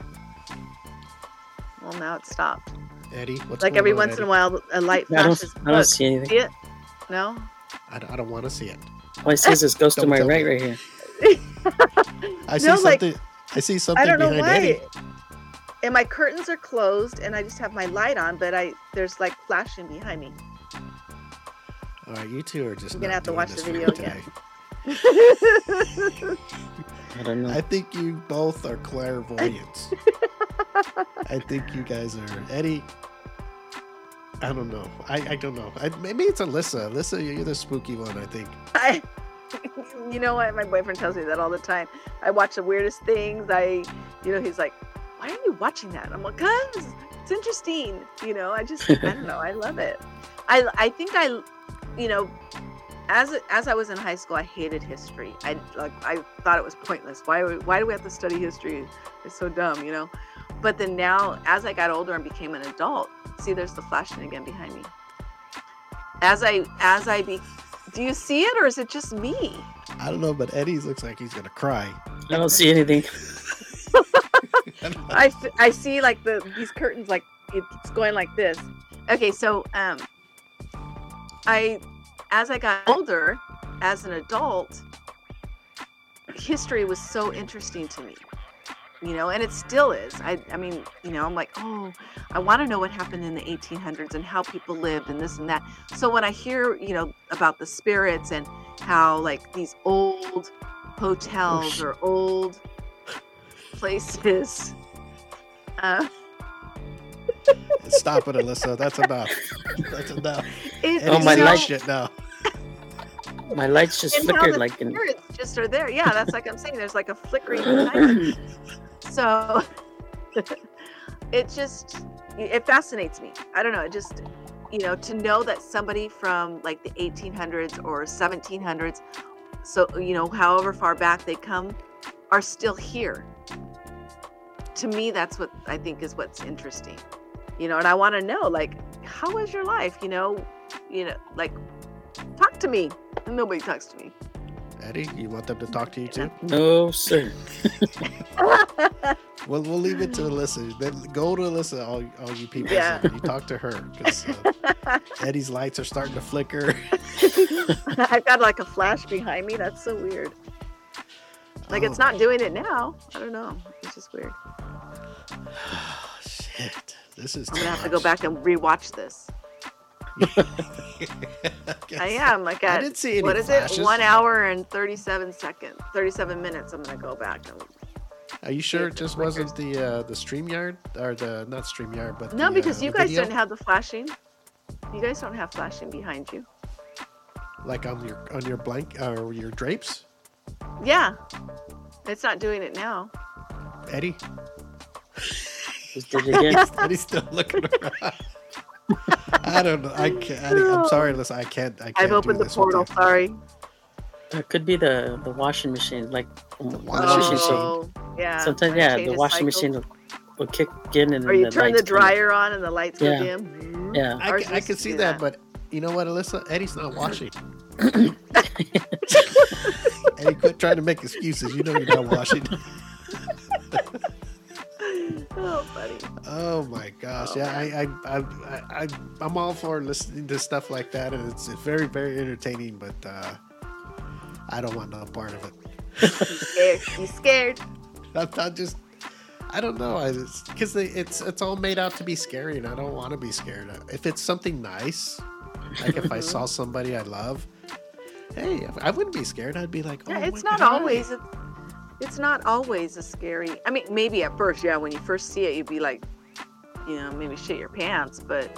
Well, now it stopped. Eddie, what's Like going every on, once Eddie? in a while, a light I don't. flashes. I don't Look, see anything. see it? No. I, don't- I don't want to see it. All I see is this goes to Don't my tell right, me. right here. I see No, like- something. I see something I don't know behind why. Eddie. And my curtains are closed, and I just have my light on, but I there's like flashing behind me. All right, you two are just. I'm gonna not have to doing watch this the for me video today. again. I don't know. I think you both are clairvoyants. I think you guys are Eddie. I don't know. I, I don't know. I, maybe it's Alyssa. Alyssa, you're the spooky one. I think. I, you know what? My boyfriend tells me that all the time. I watch the weirdest things. I, you know, he's like, "Why are you watching that?" I'm like, "Cause it's interesting." You know, I just, I don't know. I love it. I, I think I, you know, as as I was in high school, I hated history. I like, I thought it was pointless. Why, why do we have to study history? It's so dumb, you know. But then now, as I got older and became an adult, see, there's the flashing again behind me. As I, as I be. Do you see it, or is it just me? I don't know, but Eddie looks like he's gonna cry. I don't see anything. I, s- I see like the these curtains like it's going like this. Okay, so um, I as I got older, as an adult, history was so interesting to me. You know, and it still is. I I mean, you know, I'm like, oh, I want to know what happened in the eighteen hundreds and how people lived and this and that. So when I hear, you know, about the spirits and how like these old hotels or old places. Uh, Stop it, Alyssa. That's enough. That's enough. it, Oh, Eddie's my you saying know, light- shit now. My lights just and how flickered the like in. spirits just are there. Yeah, that's like I'm saying. There's like a flickering behind it. So it just it fascinates me. I don't know. It just you know to know that somebody from like the eighteen hundreds or seventeen hundreds, so you know however far back they come, are still here. To me, that's what I think is what's interesting. You know, and I want to know like how was your life? You know, you know, like talk to me. And nobody talks to me. Eddie, you want them to talk to you too? No, sir. Well, we'll leave it to Alyssa. Then go to Alyssa, all, all you people. Yeah. You talk to her because uh, Eddie's lights are starting to flicker. I've got like a flash behind me. That's so weird. Like Oh it's not my- doing it now. I don't know. It's just weird. Shit. This is I'm too gonna have to much. go back and rewatch this. I am like I at didn't see any what is flashes. it? One hour and thirty-seven seconds, thirty-seven minutes. I'm gonna go back and Are you sure if it it just flickers. wasn't the uh, the StreamYard or the not StreamYard, but no, the, because uh, you the guys video? didn't have the flashing. You guys don't have flashing behind you. like on your on your blank or your drapes, Yeah, it's not doing it now. Eddie. Just did it again. Eddie's still looking around. I don't know. I can't. Eddie, I'm sorry, listen. I can't. I can't I've do opened the this with portal. you. Sorry. It could be the the washing machine. Like the washing washing machine. Oh, yeah. Sometimes, when it yeah, the changes washing cycles. machine will, will kick in and Or then you the turn the lights come on. dryer on and the lights go Yeah. dim. Yeah. I, Ours ca- I used can to see do that, that. but you know what, Alyssa? Eddie's not washing. Eddie, quit trying to make excuses. You know you're not washing. Oh, buddy. Oh my gosh! Oh, yeah, I, I, I, I, I'm all for listening to stuff like that, and it's, it's very, very entertaining. But uh, I don't want no part of it. You scared? You scared? I'm, I'm just, I don't know. I because it's it's all made out to be scary, and I don't want to be scared. If it's something nice, like if I saw somebody I love, hey, I wouldn't be scared. I'd be like, oh, Yeah, my it's not God. always. It's, it's not always a scary. I mean, maybe at first, yeah. When you first see it, you'd be like, you know, maybe shit your pants. But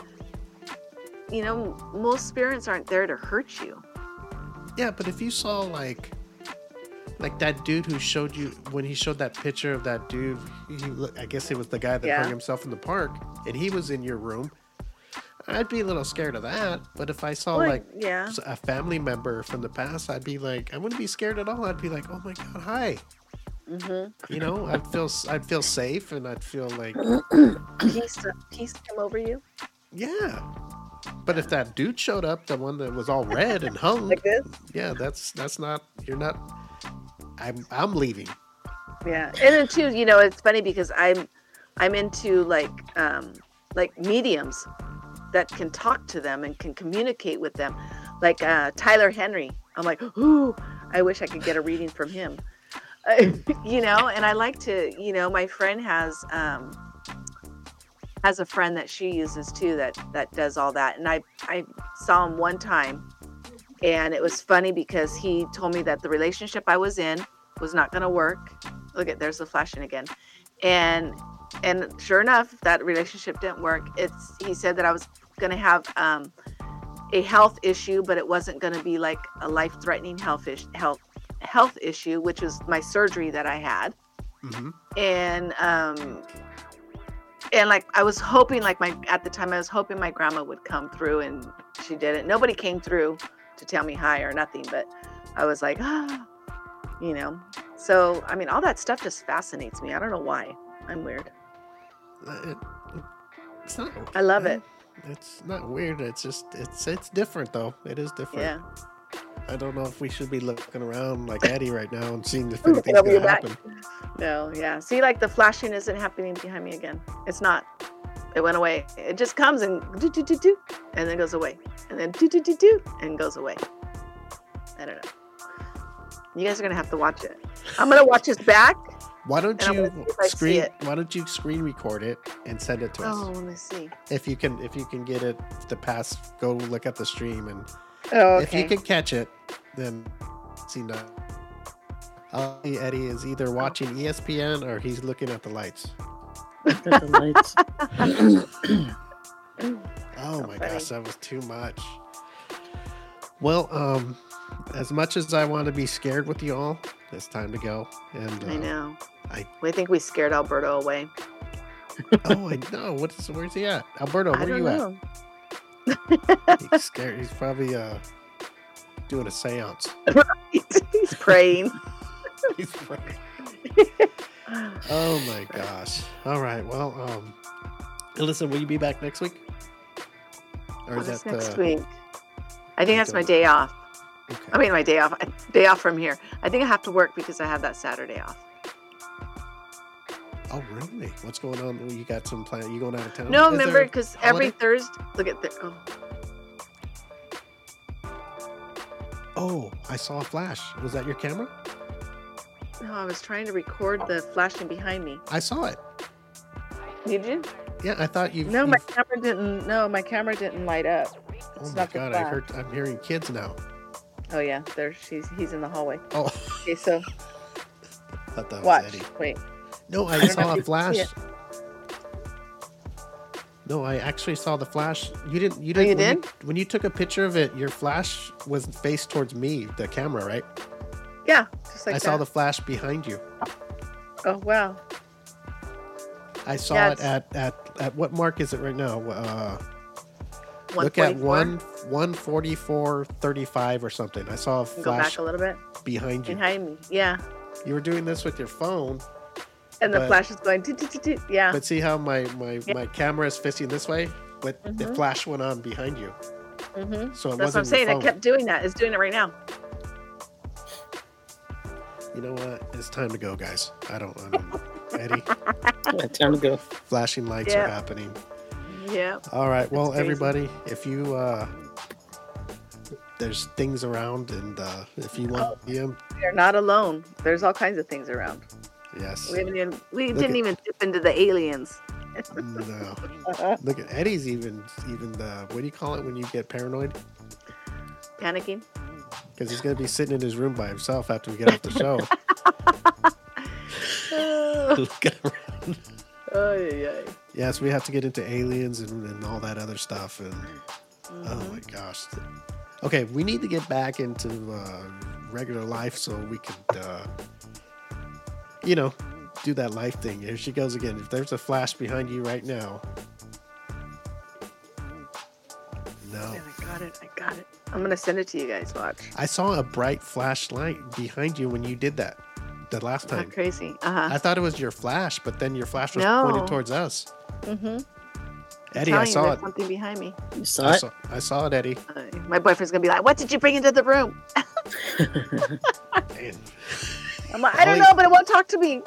you know, most spirits aren't there to hurt you. Yeah, but if you saw like like that dude who showed you when he showed that picture of that dude, he, look, I guess it was the guy that Yeah. hung himself in the park, and he was in your room. I'd be a little scared of that. But if I saw Well, like yeah. a family member from the past, I'd be like, I wouldn't be scared at all. I'd be like, oh my God, hi. Mm-hmm. You know, I'd feel I'd feel safe, and I'd feel like, Peace, peace come over you yeah. But if that dude showed up, the one that was all red and hung, like this. yeah, that's that's not. You're not. I'm I'm leaving. Yeah, and then too, you know, it's funny because I'm, I'm into like, um, like mediums that can talk to them and can communicate with them, like uh, Tyler Henry. I'm like, ooh, I wish I could get a reading from him, you know. And I like to, you know, my friend has, um, has a friend that she uses too that that does all that, and I I saw him one time, and it was funny because he told me that the relationship I was in was not going to work. Look at, there's the flashing again. And and sure enough, that relationship didn't work. It's he said that I was going to have um, a health issue, but it wasn't going to be like a life-threatening health ish, health health issue, which was my surgery that I had. Mm-hmm. And um and like I was hoping, like my at the time I was hoping my grandma would come through, and she didn't. Nobody came through to tell me hi or nothing, but I was like, ah, you know. So I mean, all that stuff just fascinates me. I don't know why. I'm weird. It, it's not. I love it. It's not weird. It's just it's it's different though. It is different. Yeah. I don't know if we should be looking around like Eddie right now and seeing if Looking anything's over your gonna back. happen. No, yeah. See, like the flashing isn't happening behind me again. It's not. It went away. It just comes and do do do do, and then goes away, and then do do do do, and goes away. I don't know. You guys are gonna have to watch it. I'm gonna watch this back. Why don't And I'm you gonna see if I see screen? it. Why don't you screen record it and send it to Oh, us? let me see. If you can, if you can get it to pass, go look at the stream, and Oh, if you can catch it, then see no. Uh, Eddie is either watching E S P N or he's looking at the lights. Look at the lights. Oh So my funny. gosh, that was too much. Well, um, as much as I want to be scared with you all, it's time to go. And uh, I know. I- I think we scared Alberto away. oh, I know. What is? Where's he at? Alberto, I where don't you at? know. He's scared. He's probably uh doing a seance. He's praying. He's praying. Oh my gosh. All right. Well, um, listen, will you be back next week? Or is What's that next uh, week? I think that's my don't- day off. okay. I mean, my day off. Day off from here. I think I have to work because I have that Saturday off. Oh, really? What's going on? You got some plan? You going out of town? No, Is remember, there a because every holiday? Thursday. Look at the. Oh, Oh, I saw a flash. Was that your camera? No, I was trying to record the flashing behind me. I saw it. Did you? Yeah, I thought you. No, my camera didn't. No, my camera didn't light up. Oh It's my not the god! I flash. heard. I'm hearing kids now. Oh yeah, there she's. He's in the hallway. Oh, Okay, so I thought that was watch. Eddie. Wait. No, I don't know saw if a you can flash. see it. No, I actually saw the flash. You didn't. You Oh, didn't. you when, did? You, when you took a picture of it, your flash was faced towards me, the camera, right? Yeah, just like I that. saw the flash behind you. Oh wow. I saw Yeah, it at, at at what mark is it right now? Uh, one look at forty-four. one one forty four thirty five or something. I saw a Go back flash a little bit behind you. behind me. Yeah, You were doing this with your phone, and the But- flash is going. toot, toot, toot, toot. Yeah. but see how my my Yeah. my camera is facing this way, but the Mhm. flash went on behind you, Mm-hmm. so it That's what I'm wasn't saying. your I phone. kept doing that. It's doing it right now. You know what? It's time to go, guys. I don't. I don't Eddie, Yeah, time to go. flashing lights are Yeah. happening. Yeah. All right. Well, crazy. everybody, if you uh, there's things around, and uh, if you want to see them, You're not alone. There's all kinds of things around. yes. We haven't even. We Look didn't at- even dip into the aliens. No. Look at Eddie's even even the what do you call it when you get paranoid? Panicking. Because he's gonna be sitting in his room by himself after we get off the show. Looking around. Oh yeah. Yes, we have to get into aliens and, and all that other stuff. And oh my gosh. Okay, we need to get back into uh, regular life so we can, uh, you know, do that life thing. Here she goes again. If there's a flash behind you right now. No. I got it. I got it. I'm gonna send it to you guys. Watch. I saw a bright flashlight behind you when you did that the last Not time. crazy. Uh huh. I thought it was your flash, but then your flash was No. pointed towards us. Mm-hmm. Eddie, I saw there's it. something behind me. You saw I it? saw, I saw it, Eddie. Uh, my boyfriend's gonna be like, "What did you bring into the room?" Man. I'm like, "I don't Ollie- know, but it won't talk to me."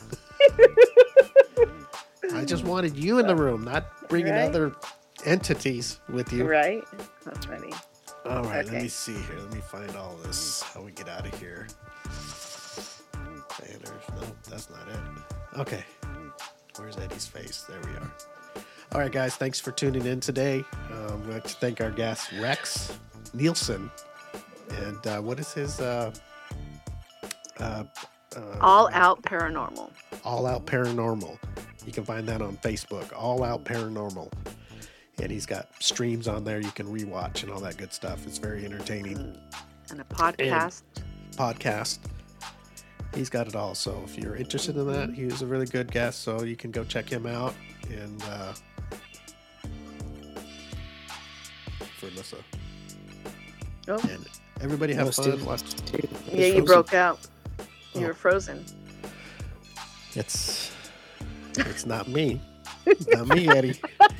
I just wanted you in the room, not bringing Right? other entities with you. Right? That's funny. All right, let Okay. me see here. Let me find all this. How we get out of here. Banners. No, that's not it. Okay. Where's Eddie's face? There we are. All right, guys. Thanks for tuning in today. Um, we'd like to thank our guest, Rex Nielsen. And uh, what is his... Uh, uh, uh, All Out Paranormal. All Out Paranormal. You can find that on Facebook. All Out Paranormal. And he's got streams on there you can rewatch and all that good stuff. It's very entertaining. And a podcast. Podcast. He's got it all. So if you're interested in that, he was a really good guest. So you can go check him out. And uh, for Alyssa. Oh. And everybody have No, fun. Steve. Watch. Yeah, you frozen. broke out. You Oh. were frozen. It's it's not me. Not me, Eddie.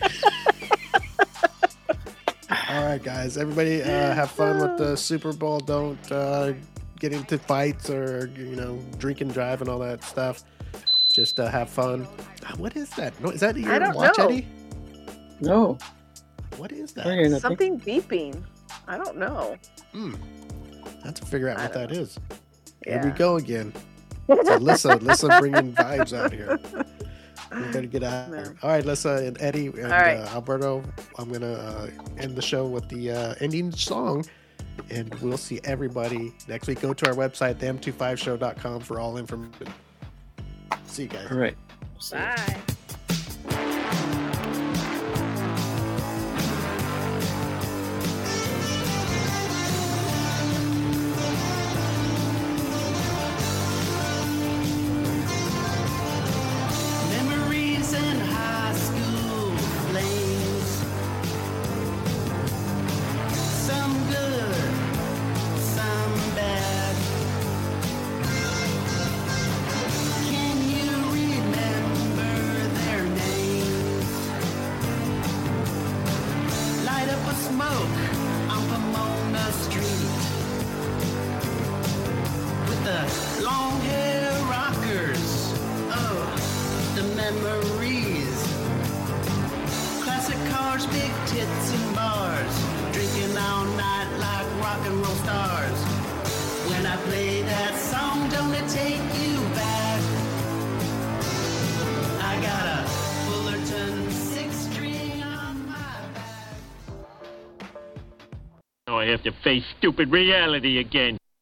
All right, guys. Everybody uh, have fun with the Super Bowl. Don't uh, get into fights or, you know, drink and drive and all that stuff. Just uh, have fun. Ah, What is that? No, is that your I don't watch, know. Eddie? No, What is I don't hear that? nothing. Something beeping. I don't know. Hmm. I have to figure out I what don't that is. Yeah. Here we go again. It's Alyssa. Alyssa bringing vibes out here. We better get out. No. All right, Alyssa and Eddie and All right. uh, Alberto. I'm gonna uh, end the show with the uh, ending song, and we'll see everybody next week. Go to our website, the m two five show dot com, for all information. See you guys. All right. See ya. Bye. Memories in high school flames. Some good, some bad. Can you remember their names? Light up a smoke on Pomona Street with the long hair rockers. Oh, the memories. Classic cars, big tits and bars. Drinking all night like rock and roll stars. When I play that song, don't it take you I have to face stupid reality again.